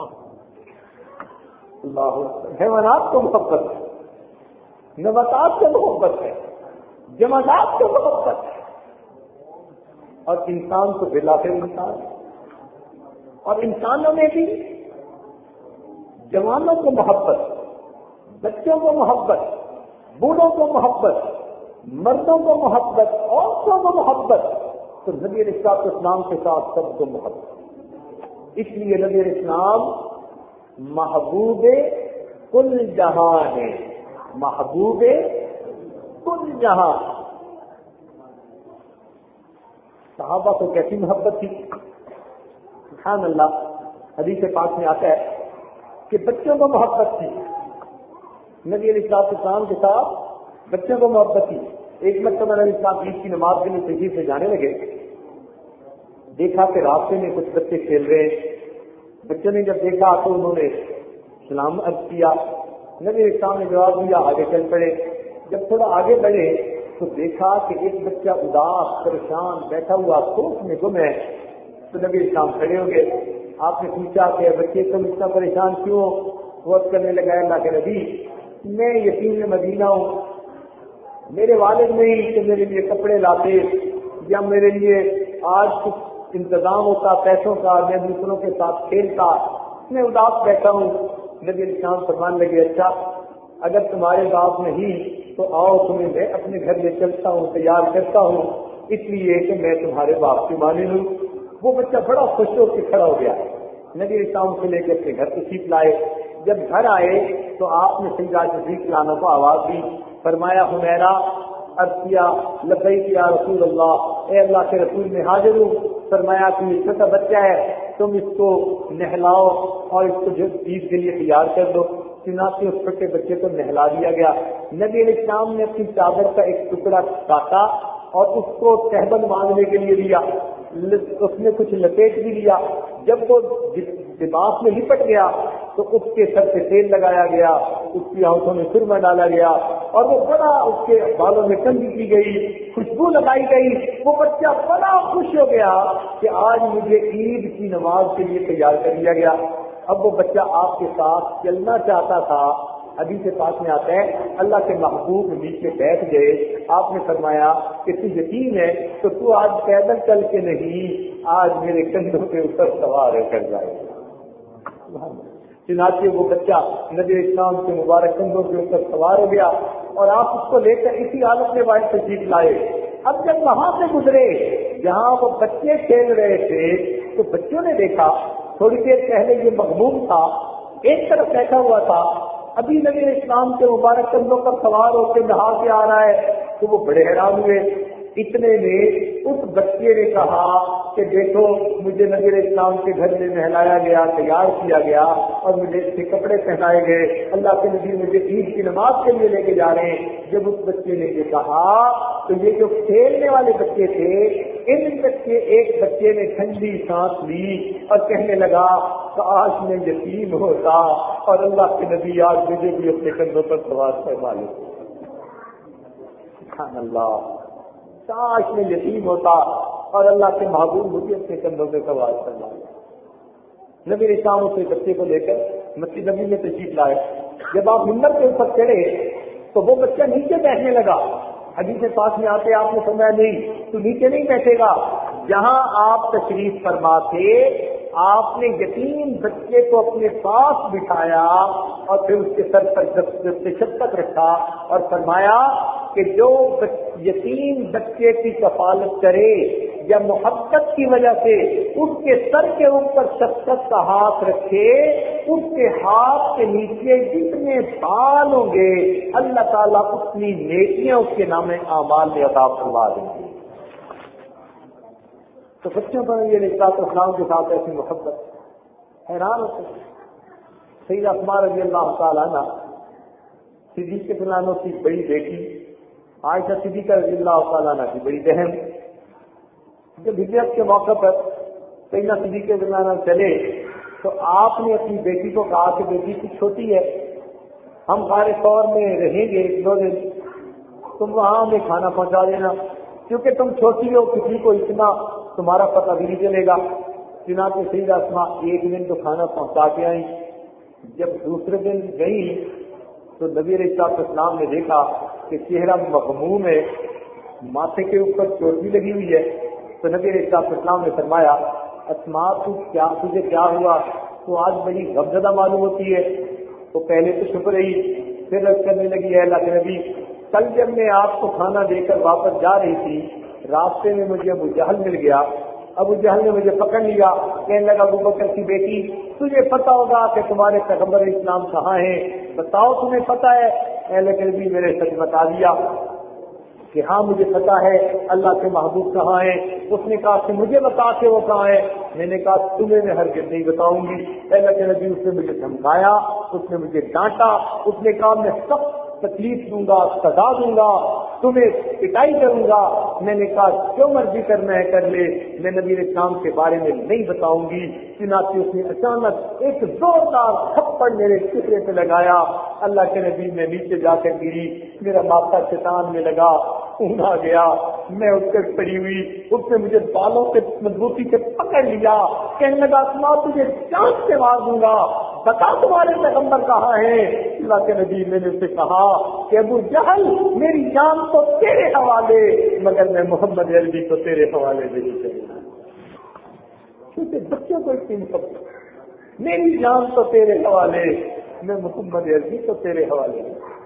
اللہ, حیوانات کو محبت ہے, نباتات کو محبت ہے, جمادات کو محبت ہے, اور انسان کو بلاخر انسان, اور انسانوں میں بھی جوانوں کو محبت, بچوں کو محبت, بوڑھوں کو محبت, مردوں کو محبت, عورتوں کو محبت. تو نبی علیہ السلام کے ساتھ سب کو محبت. اس لیے نبی علیہ السلام محبوب کل جہاں ہے, محبوب کل جہاں. صحابہ کو کیسی محبت تھی, سبحان اللہ. حدیث پاک میں آتا ہے کہ بچوں کو محبت تھی. نبی علیہ السلام کے ساتھ بچوں کو محبت تھی. ایک مرتبہ نبی صاحب عید کی نماز کے لیے تشریف سے جانے لگے, دیکھا کہ راستے میں کچھ بچے کھیل رہے. بچوں نے جب دیکھا تو انہوں نے سلام عرض کیا. نبی اسلام نے جواب دیا, آگے چل پڑے. جب تھوڑا آگے بڑھے تو دیکھا کہ ایک بچہ اداس پریشان بیٹھا ہوا سوچ میں گم ہے. تو نبی اسلام کھڑے ہو گئے. آپ نے پوچھا کہ بچے تم اتنا پریشان کیوں؟ وہ کرنے لگا, اللہ کے نبی میں یتیم مدینہ ہوں, میرے والد نہیں کہ میرے لیے کپڑے لاتے یا میرے لیے آج کچھ انتظام ہوتا پیسوں کا, میں دوسروں کے ساتھ کھیلتا, میں اداس بیٹھا ہوں. نبی اسلام فرمانے لگے اچھا اگر تمہارے باپ نہیں تو آؤ تمہیں میں اپنے گھر لے چلتا ہوں, تیار کرتا ہوں, اس لیے کہ میں تمہارے باپ کی مانے ہوں. وہ بچہ بڑا خوش ہو کے کھڑا ہو گیا. نبی اسلام سے لے کے اپنے گھر تشریف لائے. جب گھر آئے تو آپ نے سیدہ تشریف لانا کو آواز دی. فرمایا حمیرہ, عرض کیا لبیک یا رسول اللہ, اے اللہ کے رسول میں حاضر ہوں. فرمایا کہ یہ چھوٹا بچہ ہے, تم اس کو نہلاؤ اور اس کو جو عید کے لیے تیار کر دو. چنانچہ اس چھوٹے بچے کو نہلا دیا گیا. نبی علیہ السلام نے اپنی چادر کا ایک ٹکڑا کاٹا اور اس کو تہبند باندھنے کے لیے دیا. اس نے کچھ لپیٹ بھی لیا. جب وہ لباس میں لپٹ گیا تو اس کے سر سے تیل لگایا گیا, اس کی آنکھوں میں سرما ڈالا گیا اور وہ بڑا اس کے بالوں میں کنگھی کی گئی, خوشبو لگائی گئی. وہ بچہ بڑا خوش ہو گیا کہ آج مجھے عید کی نماز کے لیے تیار کر دیا گیا. اب وہ بچہ آپ کے ساتھ چلنا چاہتا تھا. حدیث پاک میں آتا ہے اللہ کے محبوب نیچے بیٹھ گئے. آپ نے فرمایا کہ تو یتیم ہے تو تو آج پیدل چل کے نہیں, آج میرے کندھوں کے اوپر سوار ہو کر جائے. چنانچہ وہ بچہ نبی اسلام کے مبارک کندھوں کے اوپر سوار ہو گیا اور آپ اس کو لے کر اسی حالت میں باہر تشریف لائے. اب جب وہاں سے گزرے جہاں وہ بچے کھیل رہے تھے تو بچوں نے دیکھا تھوڑی دیر پہلے یہ مغموم تھا, ایک طرف بیٹھا ہوا تھا, ابھی نبی اسلام کے مبارک کندھوں پر سوار ہو کے نہا کے آ رہا ہے. تو وہ بڑے حیران ہوئے. اتنے میں اس بچے نے کہا کہ دیکھو مجھے نبی اسلام کے گھر میں نہلایا گیا, تیار کیا گیا اور مجھے اس کے کپڑے پہنائے گئے. اللہ کے نبی مجھے عید کی نماز کے لیے لے کے جا رہے ہیں. جب اس بچے نے یہ کہا تو یہ جو کھیلنے والے بچے تھے ان بچے ایک بچے نے ٹھنڈی سانس لی اور کہنے لگا کاش میں یتیم ہوتا اور اللہ کے نبی آج مجھے بھی اپنے کندھوں پر سوار فرما لیتے. سبحان اللہ, کاش میں یتیم ہوتا اور اللہ کے محبوب مجھے اپنے کندھوں پہ سوار فرما لیتے. نبی اسلام اسے بچے کو لے کر مسجد نبی میں تشریف لائے. جب آپ منبر کے اوپر چڑھے تو وہ بچہ نیچے بیٹھنے لگا. حدیث پاک میں آتے آپ نے فرمایا نہیں تو نیچے نہیں بیٹھے گا. جہاں آپ تشریف فرما تھے آپ نے یتیم بچے کو اپنے پاس بٹھایا اور پھر اس کے سر پر شفقت رکھا اور فرمایا کہ جو یتیم بچے کی کفالت کرے یا محبت کی وجہ سے اس کے سر کے اوپر شفقت کا ہاتھ رکھے, اس کے ہاتھ کے نیچے جتنے بال ہوں گے اللہ تعالیٰ اتنی نیکیاں اس کے نام اعمال میں عطا فرما دیں گے. تو بچوں پر یہ نسبت اسلام کے ساتھ ایسی محبت, حیران ہوتے ہیں. سیدہ اسماء رضی اللہ تعالیٰ عنہ صدیق کے فلانوں کی بڑی بیٹی عائشہ صدیقہ رضی اللہ تعالیٰ عنہ کی بڑی بہن, جب ہجرت کے موقع پر سیدنا صدیق کے فلانہ چلے تو آپ نے اپنی بیٹی کو کہا کہ بیٹی کی چھوٹی ہے, ہم غار طور میں رہیں گے ایک دو دن, تم وہاں ہمیں کھانا پہنچا دینا کیونکہ تم چھوٹی ہو, کسی کو اتنا تمہارا پتہ بھی نہیں چلے گا. چنانچہ سیدہ اسماء ایک دن تو کھانا پہنچا کے آئی. جب دوسرے دن گئی تو نبی علیہ الصلوۃ والسلام نے دیکھا کہ چہرہ مغموم ہے, ماتھے کے اوپر چوٹی لگی ہوئی ہے. تو نبی علیہ الصلوۃ والسلام نے فرمایا اسماء تو کیا تجھے کیا ہوا, تو آج بڑی غمزدہ معلوم ہوتی ہے. تو پہلے تو چھپ رہی, پھر رد کرنے لگی ہے اللہ کے نبی کل جب میں آپ کو کھانا دے کر واپس جا رہی تھی راستے میں مجھے ابو جہل مل گیا. ابو جہل نے مجھے پکڑ لیا, کہنے لگا ابو بکر کی بیٹی تجھے پتا ہوگا کہ تمہارے پیغمبر اسلام کہاں ہیں, بتاؤ تمہیں پتا ہے. اہل کربی میرے سچ بتا دیا کہ ہاں مجھے پتا ہے اللہ کے محبوب کہاں ہیں. اس نے کہا کہ مجھے بتا کے وہ کہاں ہے. میں نے کہا تمہیں میں ہرگز نہیں بتاؤں گی. اللہ کے نبی اس نے مجھے دھمکایا, اس نے مجھے ڈانٹا, اس نے کہا میں سخت تکلیف دوں گا, سزا دوں گا, تمہیں پٹائی کروں گا. میں نے کہا جو مرضی کرنا ہے کر لے, میں نبی اسلام کے بارے میں نہیں بتاؤں گی. چنانچہ اس نے اچانک ایک زوردار تھپڑ میرے چہرے پہ لگایا. اللہ کے نبی میں نیچے جا کر گری, میرا ماتھا چٹان میں لگا, خون آ گیا. میں اٹھ کر پڑی ہوئی, اس نے مجھے بالوں سے مضبوطی سے پکڑ لیا, کہنے لگا اسماء تجھے جان سے مار دوں گا, بتا تمہارے پیغمبر کہاں ہیں. اللہ کے نبی میں نے اسے کہا کہ ابو جہل میری جان تو تیرے حوالے, مگر میں محمد عربی کو تیرے حوالے نہیں کروں. کیونکہ بچوں کو اتنی محبت, میری جان تو تیرے حوالے, میں محمد عربی کو تیرے حوالے.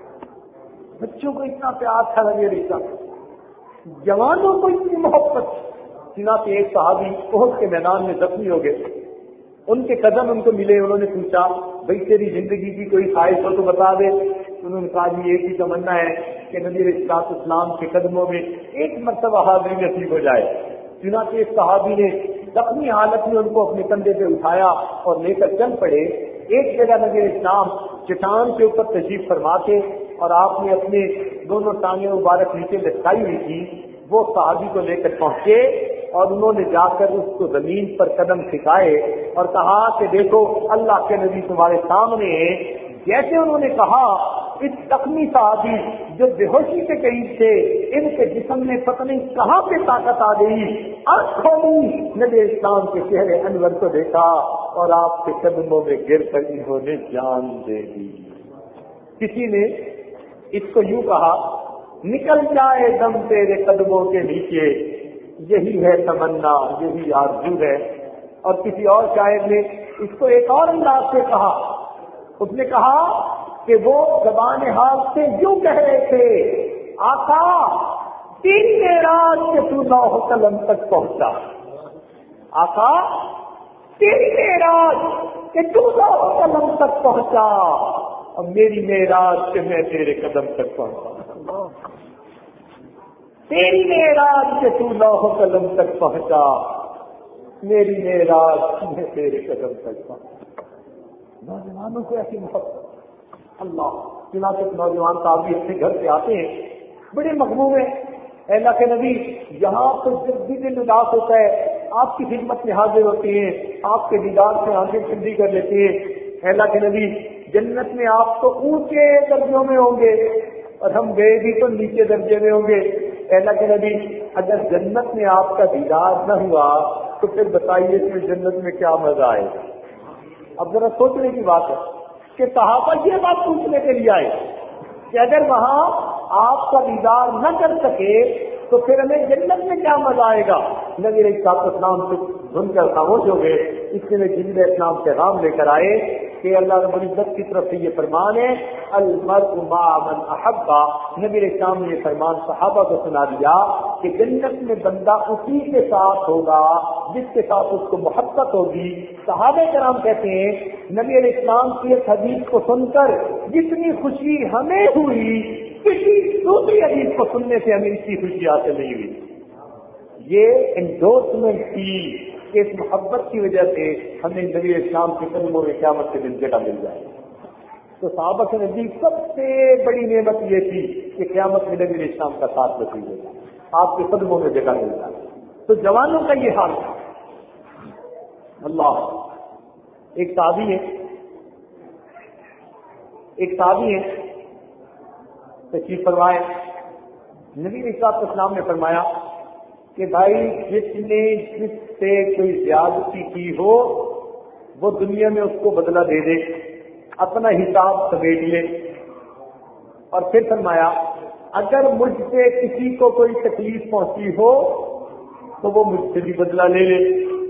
بچوں کو اتنا پیار تھا نبی رشتہ, جوانوں کو اتنی محبت. چنانچہ ایک صحابی احد کے میدان میں زخمی ہو گئے, ان کے قدم ان کو ملے, انہوں نے پوچھا بھائی تیری زندگی کی کوئی خواہش ہو تو بتا دے. انہوں نے کہا جی ایک ہی تمنا ہے کہ نبی علیہ الصلوۃ والسلام کے قدموں میں ایک مرتبہ حاضری نصیب ہو جائے. چنانچہ ایک صحابی نے زخمی حالت میں ان کو اپنے کندھے پہ اٹھایا اور لے کر چل پڑے. ایک جگہ نبی علیہ السلام چٹان کے اوپر تشریف فرما کے اور آپ نے اپنے دونوں ٹانگیں مبارک نیچے لٹکائی ہوئی تھی, وہ صحابی کو لے کر پہنچے اور انہوں نے جا کر اس کو زمین پر قدم ٹھکائے اور کہا کہ دیکھو اللہ کے نبی تمہارے سامنے ہیں. جیسے انہوں نے کہا اس زخمی صحابی جو بے ہوشی کے قریب تھے, ان کے جسم میں پتہ نہیں کہاں پہ طاقت آ گئی, آنکھ کھولی, نبی اسلام کے چہرے انور کو دیکھا اور آپ کے قدموں میں گر کر انہوں نے جان دے دی. کسی نے اس کو یوں کہا نکل جائے دم تیرے قدموں کے نیچے, یہی ہے تمنا, یہی آرزو ہے. اور کسی اور شاعر نے اس کو ایک اور انداز سے کہا, اس نے کہا کہ وہ زبان حال سے یوں کہہ رہے تھے آقا تیری معراج کے تو لوح قلم تک پہنچا, آقا تیری معراج کہ تو لوح قلم تک پہنچا, اور میری معراج کہ میں تیرے قدم تک پہنچا. تیری معراج کے تو لوح قلم تک پہنچا, میری معراج میں تیرے قدم تک پہنچا. نوجوانوں کو ایسی محبت اللہ. چنانچہ نوجوان صاحب بھی اپنے گھر سے آتے ہیں, بڑے مغموم ہیں, اے اللہ کے نبی یہاں تو جب بھی دل اداس ہوتا ہے آپ کی خدمت میں حاضر ہوتے ہیں، آپ کے دیدار سے آنکھیں ٹھنڈی کر لیتے ہیں۔ اے اللہ کے نبی جنت میں آپ تو اونچے درجوں میں ہوں گے اور ہم گئے بھی تو نیچے درجے میں ہوں گے۔ اے اللہ کے نبی اگر جنت میں آپ کا دیدار نہ ہوا تو پھر بتائیے کہ جنت میں کیا مزہ آئے گا۔ اب ذرا سوچنے کی بات ہے کہ صحابہ یہ بات پوچھنے کے لیے آئے کہ اگر وہاں آپ کا دیدار نہ کر سکے تو پھر ہمیں جنت میں کیا مزہ آئے گا۔ نبی علیہ الصلوۃ والسلام سے سن کر خاموش ہو گئے۔ اس لیے جبریل اسلام پیغام لے کر آئے کہ اللہ رب العزت کی طرف سے یہ فرمان ہے المرء مع من احب۔ نبی علیہ السلام نے یہ فرمان صحابہ کو سنا دیا کہ جنت میں بندہ اسی کے ساتھ ہوگا جس کے ساتھ اس کو محبت ہوگی۔ صحابہ کرام کہتے ہیں نبی علیہ السلام کی اس حدیث کو سن کر جتنی خوشی ہمیں ہوئی کسی دوسری حدیث کو سننے سے ہمیں اتنی خوشی حاصل نہیں ہوئی۔ یہ انڈورسمنٹ تھی کہ اس محبت کی وجہ سے ہمیں نبی علیہ السلام کے قدموں میں قیامت کے دن جگہ مل جائے۔ تو صحابہ کے نزدیک سب سے بڑی نعمت یہ تھی کہ قیامت میں نبی علیہ السلام کا ساتھ نصیب ہو جائے، آپ کے قدموں میں جگہ مل جائے۔ تو جوانوں کا یہ حال تھا۔ اللہ ایک صحابی ہے ایک صحابی ہے تشریف فرمائے، نبی علیہ الصلوۃ والسلام نے فرمایا کہ بھائی جس نے جس سے کوئی زیادتی کی ہو وہ دنیا میں اس کو بدلہ دے دے، اپنا حساب سمیٹ لے۔ اور پھر فرمایا اگر مجھ سے کسی کو کوئی تکلیف پہنچی ہو تو وہ مجھ سے بھی بدلہ لے لے۔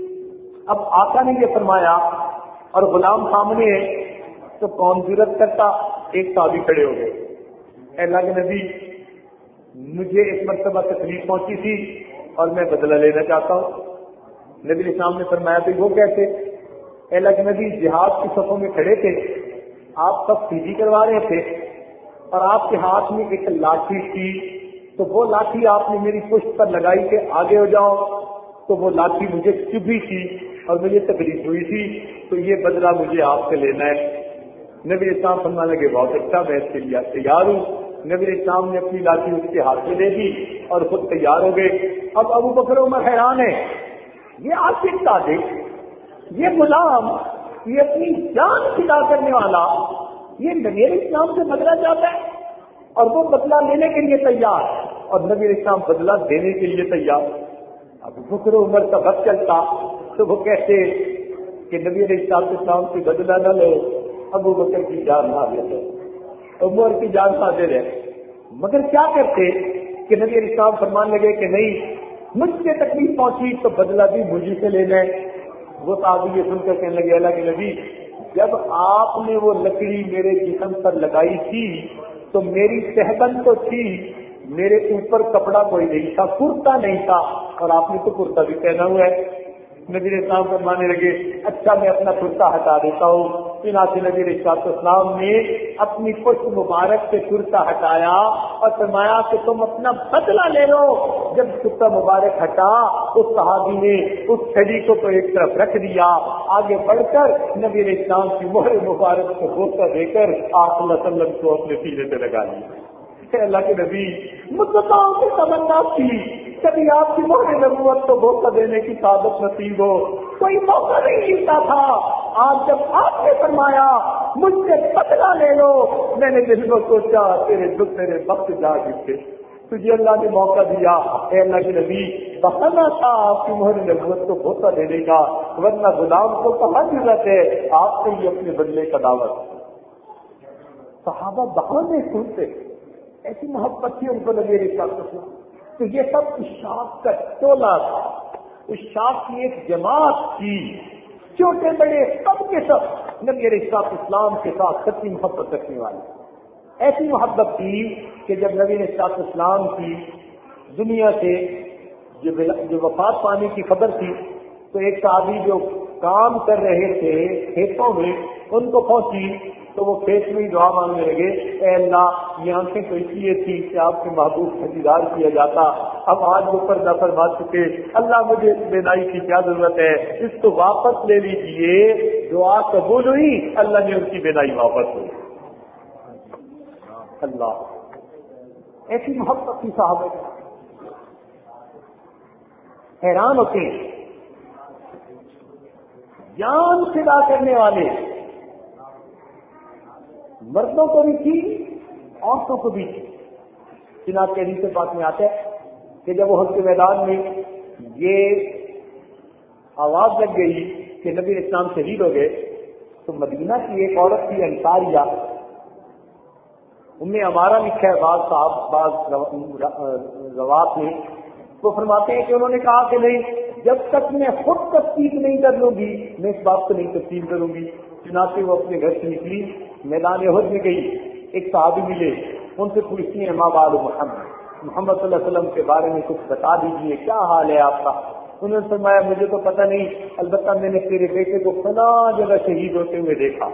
اب آقا نے یہ فرمایا اور غلام سامنے ہے تو کون جرأت کرتا؟ ایک صحابی کھڑے ہو گئے، اے اللہ کے نبی مجھے ایک مرتبہ تکلیف پہنچی تھی اور میں بدلہ لینا چاہتا ہوں۔ نبی علیہ السلام نے فرمایا کہ وہ کیسے؟ اے اللہ کے نبی جہاد کی صفوں میں کھڑے تھے، آپ سب سیدھی کروا رہے تھے اور آپ کے ہاتھ میں ایک لاٹھی تھی، تو وہ لاٹھی آپ نے میری پشت پر لگائی کہ آگے ہو جاؤ، تو وہ لاٹھی مجھے چبھی تھی اور مجھے تکلیف ہوئی تھی، تو یہ بدلہ مجھے آپ سے لینا ہے۔ نبی علیہ السلام فرمانے لگے بہت اچھا، میں اس کے لیے تیار ہوں۔ نبی علیہ السلام نے اپنی لاٹھی اس کے ہاتھ میں دے دی اور خود تیار ہو گئے۔ اب ابو بکر عمر حیران ہے، یہ عاشق صادق، یہ غلام، یہ اپنی جان فدا کرنے والا، یہ نبی علیہ السلام سے بدلہ چاہتا ہے اور وہ بدلہ لینے کے لیے تیار، اور نبی علیہ السلام بدلہ دینے کے لیے تیار۔ ابو بکر عمر کا وقت چلتا تو وہ کہتے کہ نبی علیہ السلام سے بدلہ نہ لو، ابو بکر کی جان حاضر ہے، عمر کی جان حاضر ہے۔ مگر کیا کرتے کہ نبی علیہ السلام فرمان لگے کہ نہیں، مجھ سے تکلیف پہنچی تو بدلہ بھی مجھے سے لینا ہے۔ وہ صحابی یہ سن کر کہنے لگے اللہ کے نبی جب آپ نے وہ لکڑی میرے جسم پر لگائی تھی تو میری صحبت تو تھی، میرے اوپر کپڑا کوئی نہیں تھا، کرتا نہیں تھا، اور آپ نے تو کرتا بھی پہنا ہوا ہے۔ نبی علیہ السلام فرمانے لگے اچھا میں اپنا کرتا ہٹا دیتا ہوں۔ چنانچہ نبی علیہ السلام نے اپنی پشت مبارک سے کرتا ہٹایا اور فرمایا کہ تم اپنا بدلہ لے لو۔ جب کرتا مبارک ہٹا اس صحابی نے اس چھڑی کو تو ایک طرف رکھ دیا، آگے بڑھ کر نبی علیہ السلام کی مہر مبارک کو بوسہ دے کر آپ صلی اللہ علیہ وسلم کو اپنے سینے پہ لگا لیا۔ اللہ کے نبی مدتوں کی تمنا تھی کبھی آپ کی مہر نبوت کو بوسہ دینے کی سعادت نصیب ہو، کوئی موقع نہیں ملتا تھا۔ آج جب آپ نے فرمایا مجھ سے بدلہ لے لو، میں نے دل کو سوچا تیرے دکھ میرے وقت جا گئے، تجھے اللہ نے موقع دیا۔ اے اللہ کے نبی بہانا تھا آپ کی مہر نبوت کو بوسہ دینے کا، ورنہ غلام کو کہاں ضرورت ہے، آپ سے ہی اپنے بدلے کا دعوت۔ صحابہ بہانے سنتے، ایسی محبت تھی ان کو نبی علیہ السلام، تو یہ سب اشاق کا ٹولہ تھا، اشاق کی ایک جماعت تھی، چھوٹے بڑے سب کے سب نبی علیہ السلام کے ساتھ سچی محبت رکھنے والے۔ ایسی محبت تھی کہ جب نبی علیہ السلام کی دنیا سے جو وفات پانے کی خبر تھی تو ایک صحابی جو کام کر رہے تھے کھیتوں میں ان کو پہنچی تو وہ کھیت میں ہی دعا مانگنے لگے، اے اللہ یہ آنکھیں تو اس لیے تھی کہ آپ کے محبوب کا دیدار کیا جاتا، اب آج وہ پردہ فرما چکے، اللہ مجھے اس بینائی کی کیا ضرورت ہے، اس کو واپس لے لیجیے۔ دعا قبول ہوئی، اللہ نے ان کی بینائی واپس ہوئی۔ اللہ ایسی محبت کی صحابہ کی۔ حیران ہوتے ہیں. جان فدا کرنے والے مردوں کو بھی تھی, عورتوں کو بھی تھی. چنانچہ حدیث پاک میں آتا ہے کہ جب احد کے میدان میں یہ آواز لگ گئی کہ نبی اسلام شہید ہو گئے, تو مدینہ کی ایک عورت تھی انصاریہ, ان میں ہمارا لکھا ہے بعض صاحب بعض روات میں, وہ فرماتے ہیں کہ انہوں نے کہا کہ نہیں, جب تک میں خود تصدیق نہیں کر لوں گی میں اس بات کو نہیں تسلیم کروں گی. چنانچہ وہ اپنے گھر سے نکلی, میدان احد میں گئی, ایک صحابی ملے, ان سے پوچھتی ہیں ماں بال محمد, محمد صلی اللہ علیہ وسلم کے بارے میں کچھ بتا دیجیے, کیا حال ہے آپ کا؟ انہوں نے فرمایا مجھے تو پتہ نہیں, البتہ میں نے تیرے بیٹے کو فلاں جگہ شہید ہوتے ہوئے دیکھا.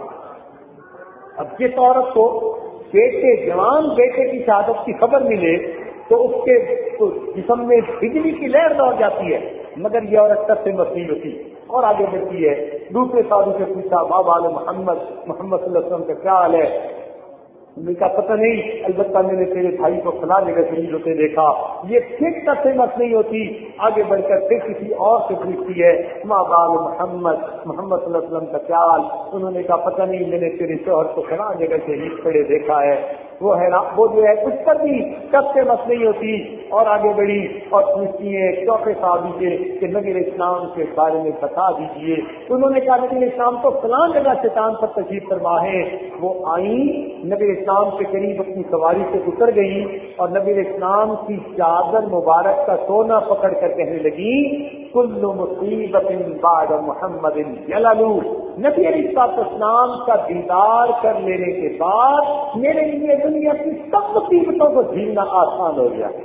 اب جس عورت کو بیٹے جوان بیٹے کی شہادت کی خبر ملے تو اس کے جسم میں بجلی کی لہر دوڑ جاتی ہے, مگر یہ عورت سب سے مسیح ہوتی اور آگے بڑھتی ہے. دوسرے صحابی سے پوچھا ماں بال محمد, محمد صلی اللہ علیہ وسلم کا کیا حال ہے؟ میں کا پتہ نہیں, البتہ میں نے تیرے بھائی کو فلاں جگہ شہید ہوتے دیکھا. یہ پھر تک سے مت نہیں ہوتی, آگے بڑھ کر پھر کسی اور سے پوچھتی ہے ماں بال محمد, محمد صلی اللہ علیہ وسلم کا کیا حال؟ انہوں نے کہا پتہ نہیں, میں نے تیرے شوہر کو فلاں جگہ شہید کھڑے دیکھا ہے. وہ ہے وہ جو ہے اس پر بھی تب سے مت نہیں ہوتی, اور آگے بڑھی اور پوچھتی ہے چوتھے صحابی سے کہ نبی اسلام کے بارے میں بتا دیجیے. انہوں نے کہا نبی اسلام تو فلاں جگہ شیطان پر تشریف فرما ہے. وہ آئیں, نبی اسلام کے قریب اپنی سواری سے اتر گئی اور نبی اسلام کی چادر مبارک کا سونا پکڑ کر کہنے لگی کل مصیبت بعد محمد جلالو, نبی علیہ السلام کا دیدار کر لینے کے بعد میرے لیے دنیا کی سب مصیبتوں کو جھیلنا آسان ہو گیا.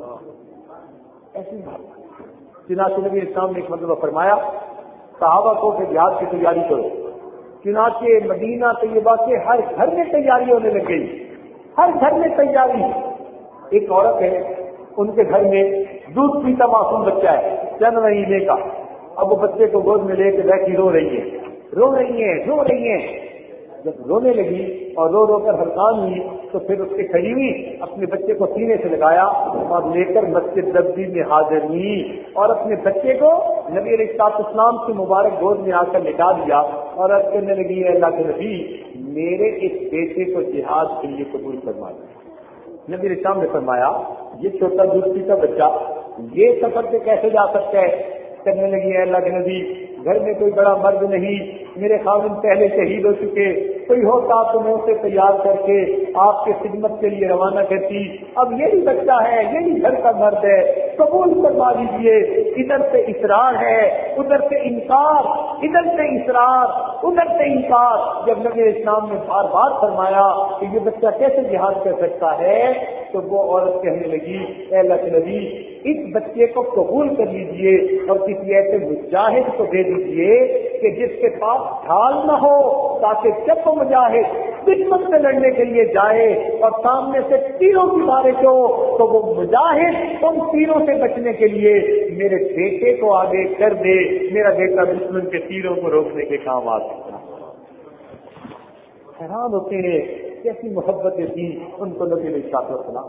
ایسی بات. چنانچہ نبی اسلام نے ایک مرتبہ فرمایا صحابہ کو کہ جہاد کی تیاری کرو. چنانچہ مدینہ طیبہ کے ہر گھر میں تیاری ہونے لگ گئی, ہر گھر میں تیاری. ایک عورت ہے, ان کے گھر میں دودھ پیتا معصوم بچہ ہے چند مہینے کا. اب وہ بچے کو گود میں لے کے بیٹھی رو رہی ہے, رو رہی ہے, رو رہی ہے. جب رونے لگی اور رو رو کر ہرکان ہوئی تو پھر اس کے کھڑی ہوئی, اپنے بچے کو سینے سے لگایا اور لے کر مسجد نبوی میں حاضر ہوئی اور اپنے بچے کو نبی علیہ السلام کی مبارک گود میں آ کر لٹا دیا اور عرض کرنے لگی ہے اللہ کے نبی میرے اس بیٹے کو جہاد کے لیے قبول فرما دیا. نبی علیہ السلام نے فرمایا یہ چھوٹا دودھ پیتا بچہ یہ سفر سے کیسے جا سکتا ہے؟ کرنے لگی ہے اللہ کے نبی گھر میں کوئی بڑا مرد نہیں, میرے خاوند پہلے شہید ہو چکے, کوئی ہوتا تو میں اسے تیار کر کے آپ کے خدمت کے لیے روانہ کرتی. اب یہی بچہ ہے, یہی گھر کا مرد ہے, قبول فرما دیجیے. ادھر سے اصرار ہے, ادھر سے انکار, ادھر سے اصرار, ادھر سے انکار. جب نبی اسلام نے بار بار فرمایا کہ یہ بچہ کیسے جہاد کر سکتا ہے تو وہ عورت کہنے لگی اے اللہ کے نبی اس بچے کو قبول کر لیجیے اور کسی ایسے مجاہد کو دے دیجیے کہ جس کے پاس ڈھال نہ ہو, تاکہ جب وہ مجاہد دشمن سے لڑنے کے لیے جائے اور سامنے سے تیروں کی بارش ہو تو وہ مجاہد ان تیروں سے بچنے کے لیے میرے بیٹے کو آگے کر دے, میرا بیٹا دشمن کے تیروں کو روکنے کے کام آ سکتا. حیران ہوتے ہیں کیسی محبتیں تھی ان کو نبی علیہ السلام.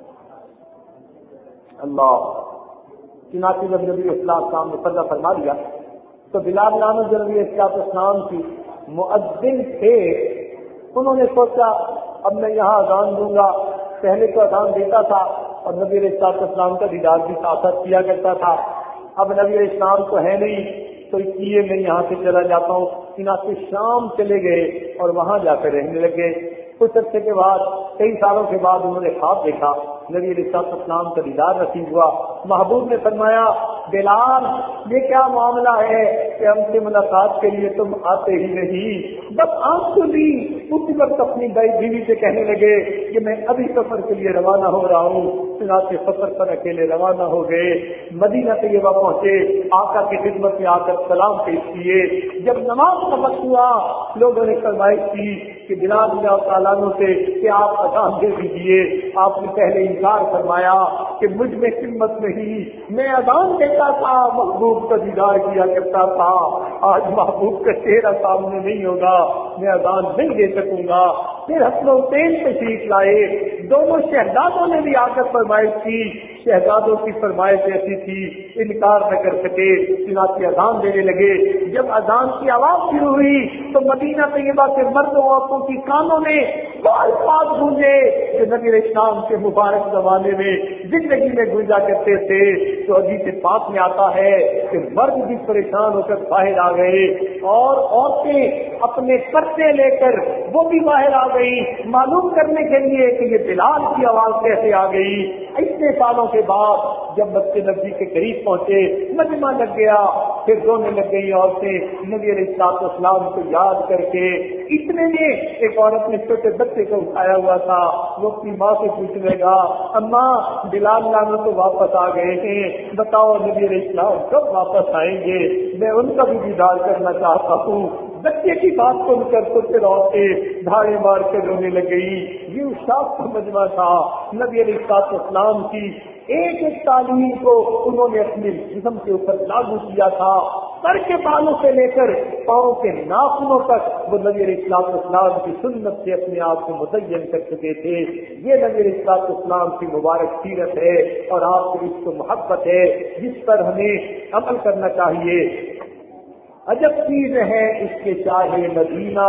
اللہ. چنانچہ جب نبی السلام نے پردہ فرما دیا تو بلال نام جو نبی السلام کی مؤذن تھے انہوں نے سوچا اب میں یہاں اذان دوں گا. پہلے تو اذان دیتا تھا اور نبی علیہ السلام کا دیدار بھی ساتھ ساتھ کیا کرتا تھا. اب نبی علیہ السلام تو ہے نہیں تو اس لیے میں یہاں سے چلا جاتا ہوں. چنانچہ شام چلے گئے اور وہاں جا کر رہنے لگے. کچھ عرصے کے بعد کئی سالوں کے بعد انہوں نے خواب دیکھا, نبی علیہ السلام کا دیدار نصیب ہوا. محبوب نے فرمایا بلال یہ کیا معاملہ ہے کہ ہم سے ملاقات کے لیے تم آتے ہی نہیں؟ جب آنکھ کھلی اسی وقت اپنی بیوی سے کہنے لگے کہ میں ابھی سفر کے لیے روانہ ہو رہا ہوں. چنانچہ سفر پر اکیلے روانہ ہو گئے. مدینہ طیبہ پہنچے, آقا کی خدمت میں آ کر سلام پیش کیے. جب نماز کا وقت ہوا لوگوں نے فرمائش کی کہ بلال رضی اللہ تعالیٰ عنہ سے کہ آپ اذان دے دیجیے. آپ نے پہلے انکار فرمایا کہ مجھ میں ہمت نہیں, میں اذان دیتا تھا, محبوب کا دیدار کیا کرتا تھا. آج محبوب کا چہرہ سامنے نہیں ہوگا, میں اذان نہیں دے سکوں گا. پھر حسن حسین تشریف لائے, دونوں شہزادوں نے بھی آ کر فرمائش کی شہزادوں کی فرمائش ایسی تھی، انکار نہ کر سکے، چنانچہ اذان دینے لگے۔ جب اذان کی آواز شروع ہوئی تو مدینہ طیبہ کے مرد و عورتوں کی کانوں میں وہ الفاظ گونجے جو نبی علیہ السلام کے مبارک زمانے میں زندگی میں گونجا کرتے تھے۔ تو حدیث پاک میں آتا ہے کہ مرد بھی پریشان ہو کر باہر آ گئے اور عورتیں اپنے پردے لے کر وہ بھی باہر آ گئی، معلوم کرنے کے لیے کہ یہ بلال کی آواز کیسے آ گئی۔ اتنے سالوں کے بعد جب بچے نبی کے قریب پہنچے، مجمع لگ گیا، پھر رونے لگ گئی عورتیں نبی علیہ الصلوۃ والسلام کو یاد کر کے۔ اتنے میں ایک عورت نے چھوٹے بچے کو اٹھایا ہوا تھا، وہ اپنی ماں سے پوچھنے لگا، اماں بلال نانا تو واپس آ گئے ہیں، بتاؤ نبی علیہ السلام کب واپس آئیں گے، میں ان کا بھی دیدار کرنا چاہتا ہوں۔ بچے کی بات سن کر تو پھر عورتیں دھاڑے مار کر رونے لگ گئی۔ یہ اشاعت کا مجمع تھا، نبی علیہ الصلوۃ والسلام کی ایک ایک تعلیم کو انہوں نے اپنے جسم کے اوپر لاگو کیا تھا، سر کے بالوں سے لے کر پاؤں کے ناخنوں تک وہ نبی علیہ الصلوۃ والسلام کی سنت سے اپنے آپ کو مزین کر چکے تھے۔ یہ نبی علیہ الصلوۃ والسلام کی مبارک سیرت ہے اور آپ کی اس کو محبت ہے جس پر ہمیں عمل کرنا چاہیے۔ عجب چیز ہے اس کے شاہ مدینہ،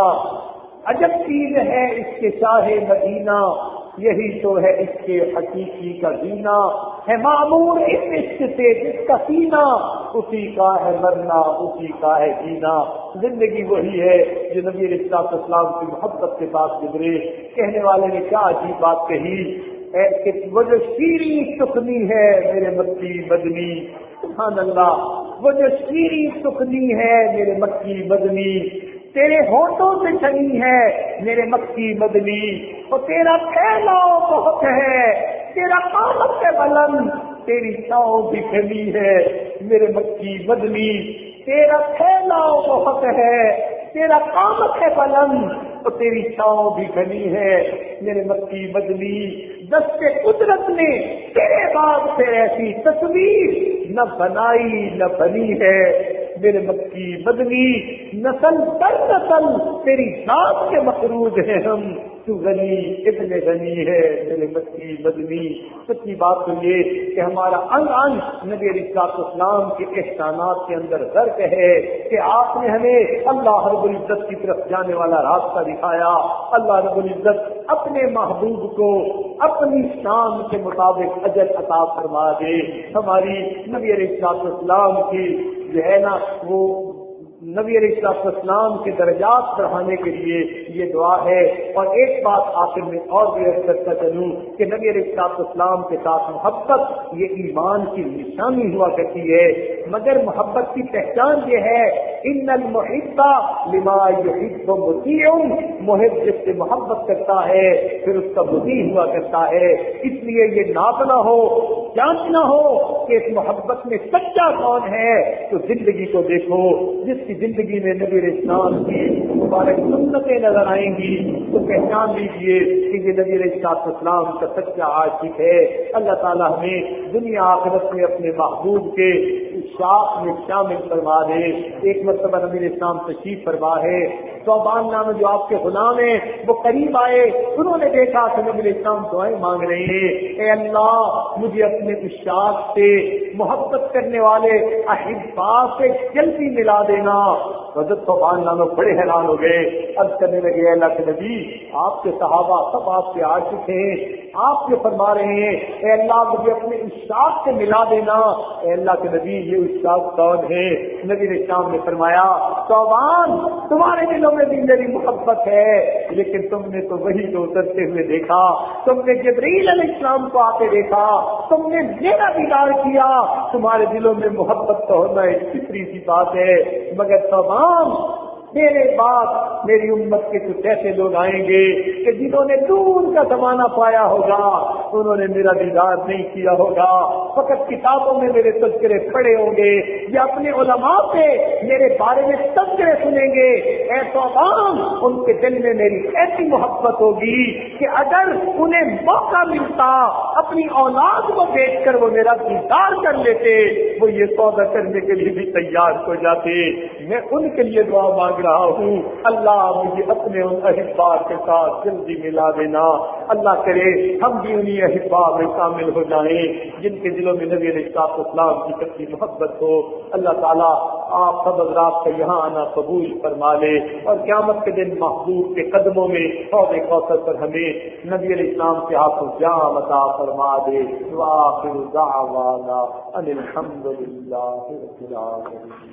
عجب چیز ہے اس کے شاہ مدینہ، یہی تو ہے اس کے حقیقی کا زینہ، ہے معمور اس عشق سے جس کا سینہ، اسی کا ہے مرنا اسی کا ہے جینا۔ زندگی وہی ہے جو نبی علیہ الصلوۃ والسلام کی محبت کے ساتھ گزرے۔ کہنے والے نے کیا عجیب بات کہی کہ وہ جو شیریں سخنی ہے میرے مکی مدنی، سبحان اللہ، وہ جو شیریں سخنی ہے میرے مکی مدنی، تیرے ہونٹوں سے چھنی ہے میرے مکی مدنی، اور تیرا پھیلاؤ بہت ہے، تیرا قامت ہے بلند، تیری چھاؤں بھی گھنی ہے میرے مکی مدنی، تیرا پھیلاؤ بہت ہے، تیرا قامت ہے بلند، اور تیری چھاؤں بھی گھنی ہے میرے مکی مدنی۔ دست قدرت نے تیرے بعد سے ایسی تصویر نہ بنائی نہ بنی ہے میرے مکی مدنی، نسل در نسل تیری ذات کے مقروض ہیں ہم، تو غنی ابن غنی ہے میرے مکی مدنی۔ سچی بات تو یہ کہ ہمارا انگ انگ نبی علیہ الصلوۃ والسلام کے احسانات کے اندر غرق ہے کہ آپ نے ہمیں اللہ رب العزت کی طرف جانے والا راستہ دکھایا۔ اللہ رب العزت اپنے محبوب کو اپنی شان کے مطابق اجر عطا فرما دے۔ ہماری نبی علیہ الصلوۃ والسلام کی جو ہے نا وہ نبی علیہ الصلوۃ والسلام کے درجات بڑھانے کے لیے یہ دعا ہے۔ اور ایک بات آخر میں اور بھی عرض کرتا چلوں کہ نبی علیہ الصلوۃ والسلام کے ساتھ محبت یہ ایمان کی نشانی ہوا کرتی ہے، مگر محبت کی پہچان یہ ہے ان المحب لما یحب مطیع، محب جس سے محبت کرتا ہے پھر اس کا مطیع ہوا کرتا ہے۔ اس لیے یہ ناپنا ہو، جانچنا ہو کہ اس محبت میں سچا کون ہے، تو زندگی کو دیکھو، جس کی زندگی میں نبی علیہ السلام کی مبارک سنتیں نظر آئیں گی تو پہچان لیجیے کہ یہ نبی علیہ السلام کا سچا عاشق ہے۔ اللہ تعالیٰ ہمیں دنیا آخرت میں اپنے محبوب کے شاخ میں شامل فرما دے۔ ایک مرتبہ نبی علیہ السلام تشریف فرما ہے، صوبان نام جو آپ کے غلام ہیں وہ قریب آئے، انہوں نے دیکھا کہ نبی علیہ السلام دعائیں مانگ رہے ہیں، اے اللہ مجھے اپنے اشاق سے محبت کرنے والے احبا سے جلدی ملا دینا۔ حضرت صوبان نام بڑے حیران ہو گئے، عرض کرنے لگے اللہ کے نبی آپ کے صحابہ سب آپ کے عاشق ہیں، آپ جو فرما رہے ہیں اے اللہ مجھے اپنے اشاق سے ملا دینا، اے اللہ کے نبی یہ اشاق کون ہے؟ نبی علیہ السلام نے فرمایا صوبان تمہارے دلوں میں بھی میری محبت ہے، لیکن تم نے تو وہی تو اترتے ہوئے دیکھا، تم نے جبریل علیہ السلام کو آتے دیکھا، تم نے میرا دیدار کیا، تمہارے دلوں میں محبت تو ہونا ایک فطری سی بات ہے، مگر تمام میرے بعد میری امت کے کچھ ایسے لوگ آئیں گے کہ جنہوں نے دور کا زمانہ پایا ہوگا، انہوں نے میرا دیدار نہیں کیا ہوگا، فقط کتابوں میں میرے تذکرے پڑھے ہوں گے یا اپنے علماء سے میرے بارے میں تذکرے سنیں گے، ایسا عام ان کے دل میں میری ایسی محبت ہوگی کہ اگر انہیں موقع ملتا اپنی اولاد کو دیکھ کر وہ میرا دیدار کر لیتے، وہ یہ سودا کرنے کے لیے بھی تیار ہو جاتے۔ میں ان کے لیے دعا مانگ رہا ہوں، اللہ مجھے اپنے ان احبا کے ساتھ جلدی ملا دینا۔ اللہ کرے ہم بھی انہی احبا میں شامل ہو جائیں جن کے دلوں میں نبی علیہ الصلوۃ والسلام کی سچی محبت ہو۔ اللہ تعالیٰ آپ سب حضرات کا یہاں آنا قبول فرما لے، اور قیامت کے دن محبوب کے قدموں میں حوض کوثر پر ہمیں نبی علیہ السلام کے ہاتھوں جام عطا فرما دے۔ وآخر دعوانا ان الحمد للہ رب العالمین۔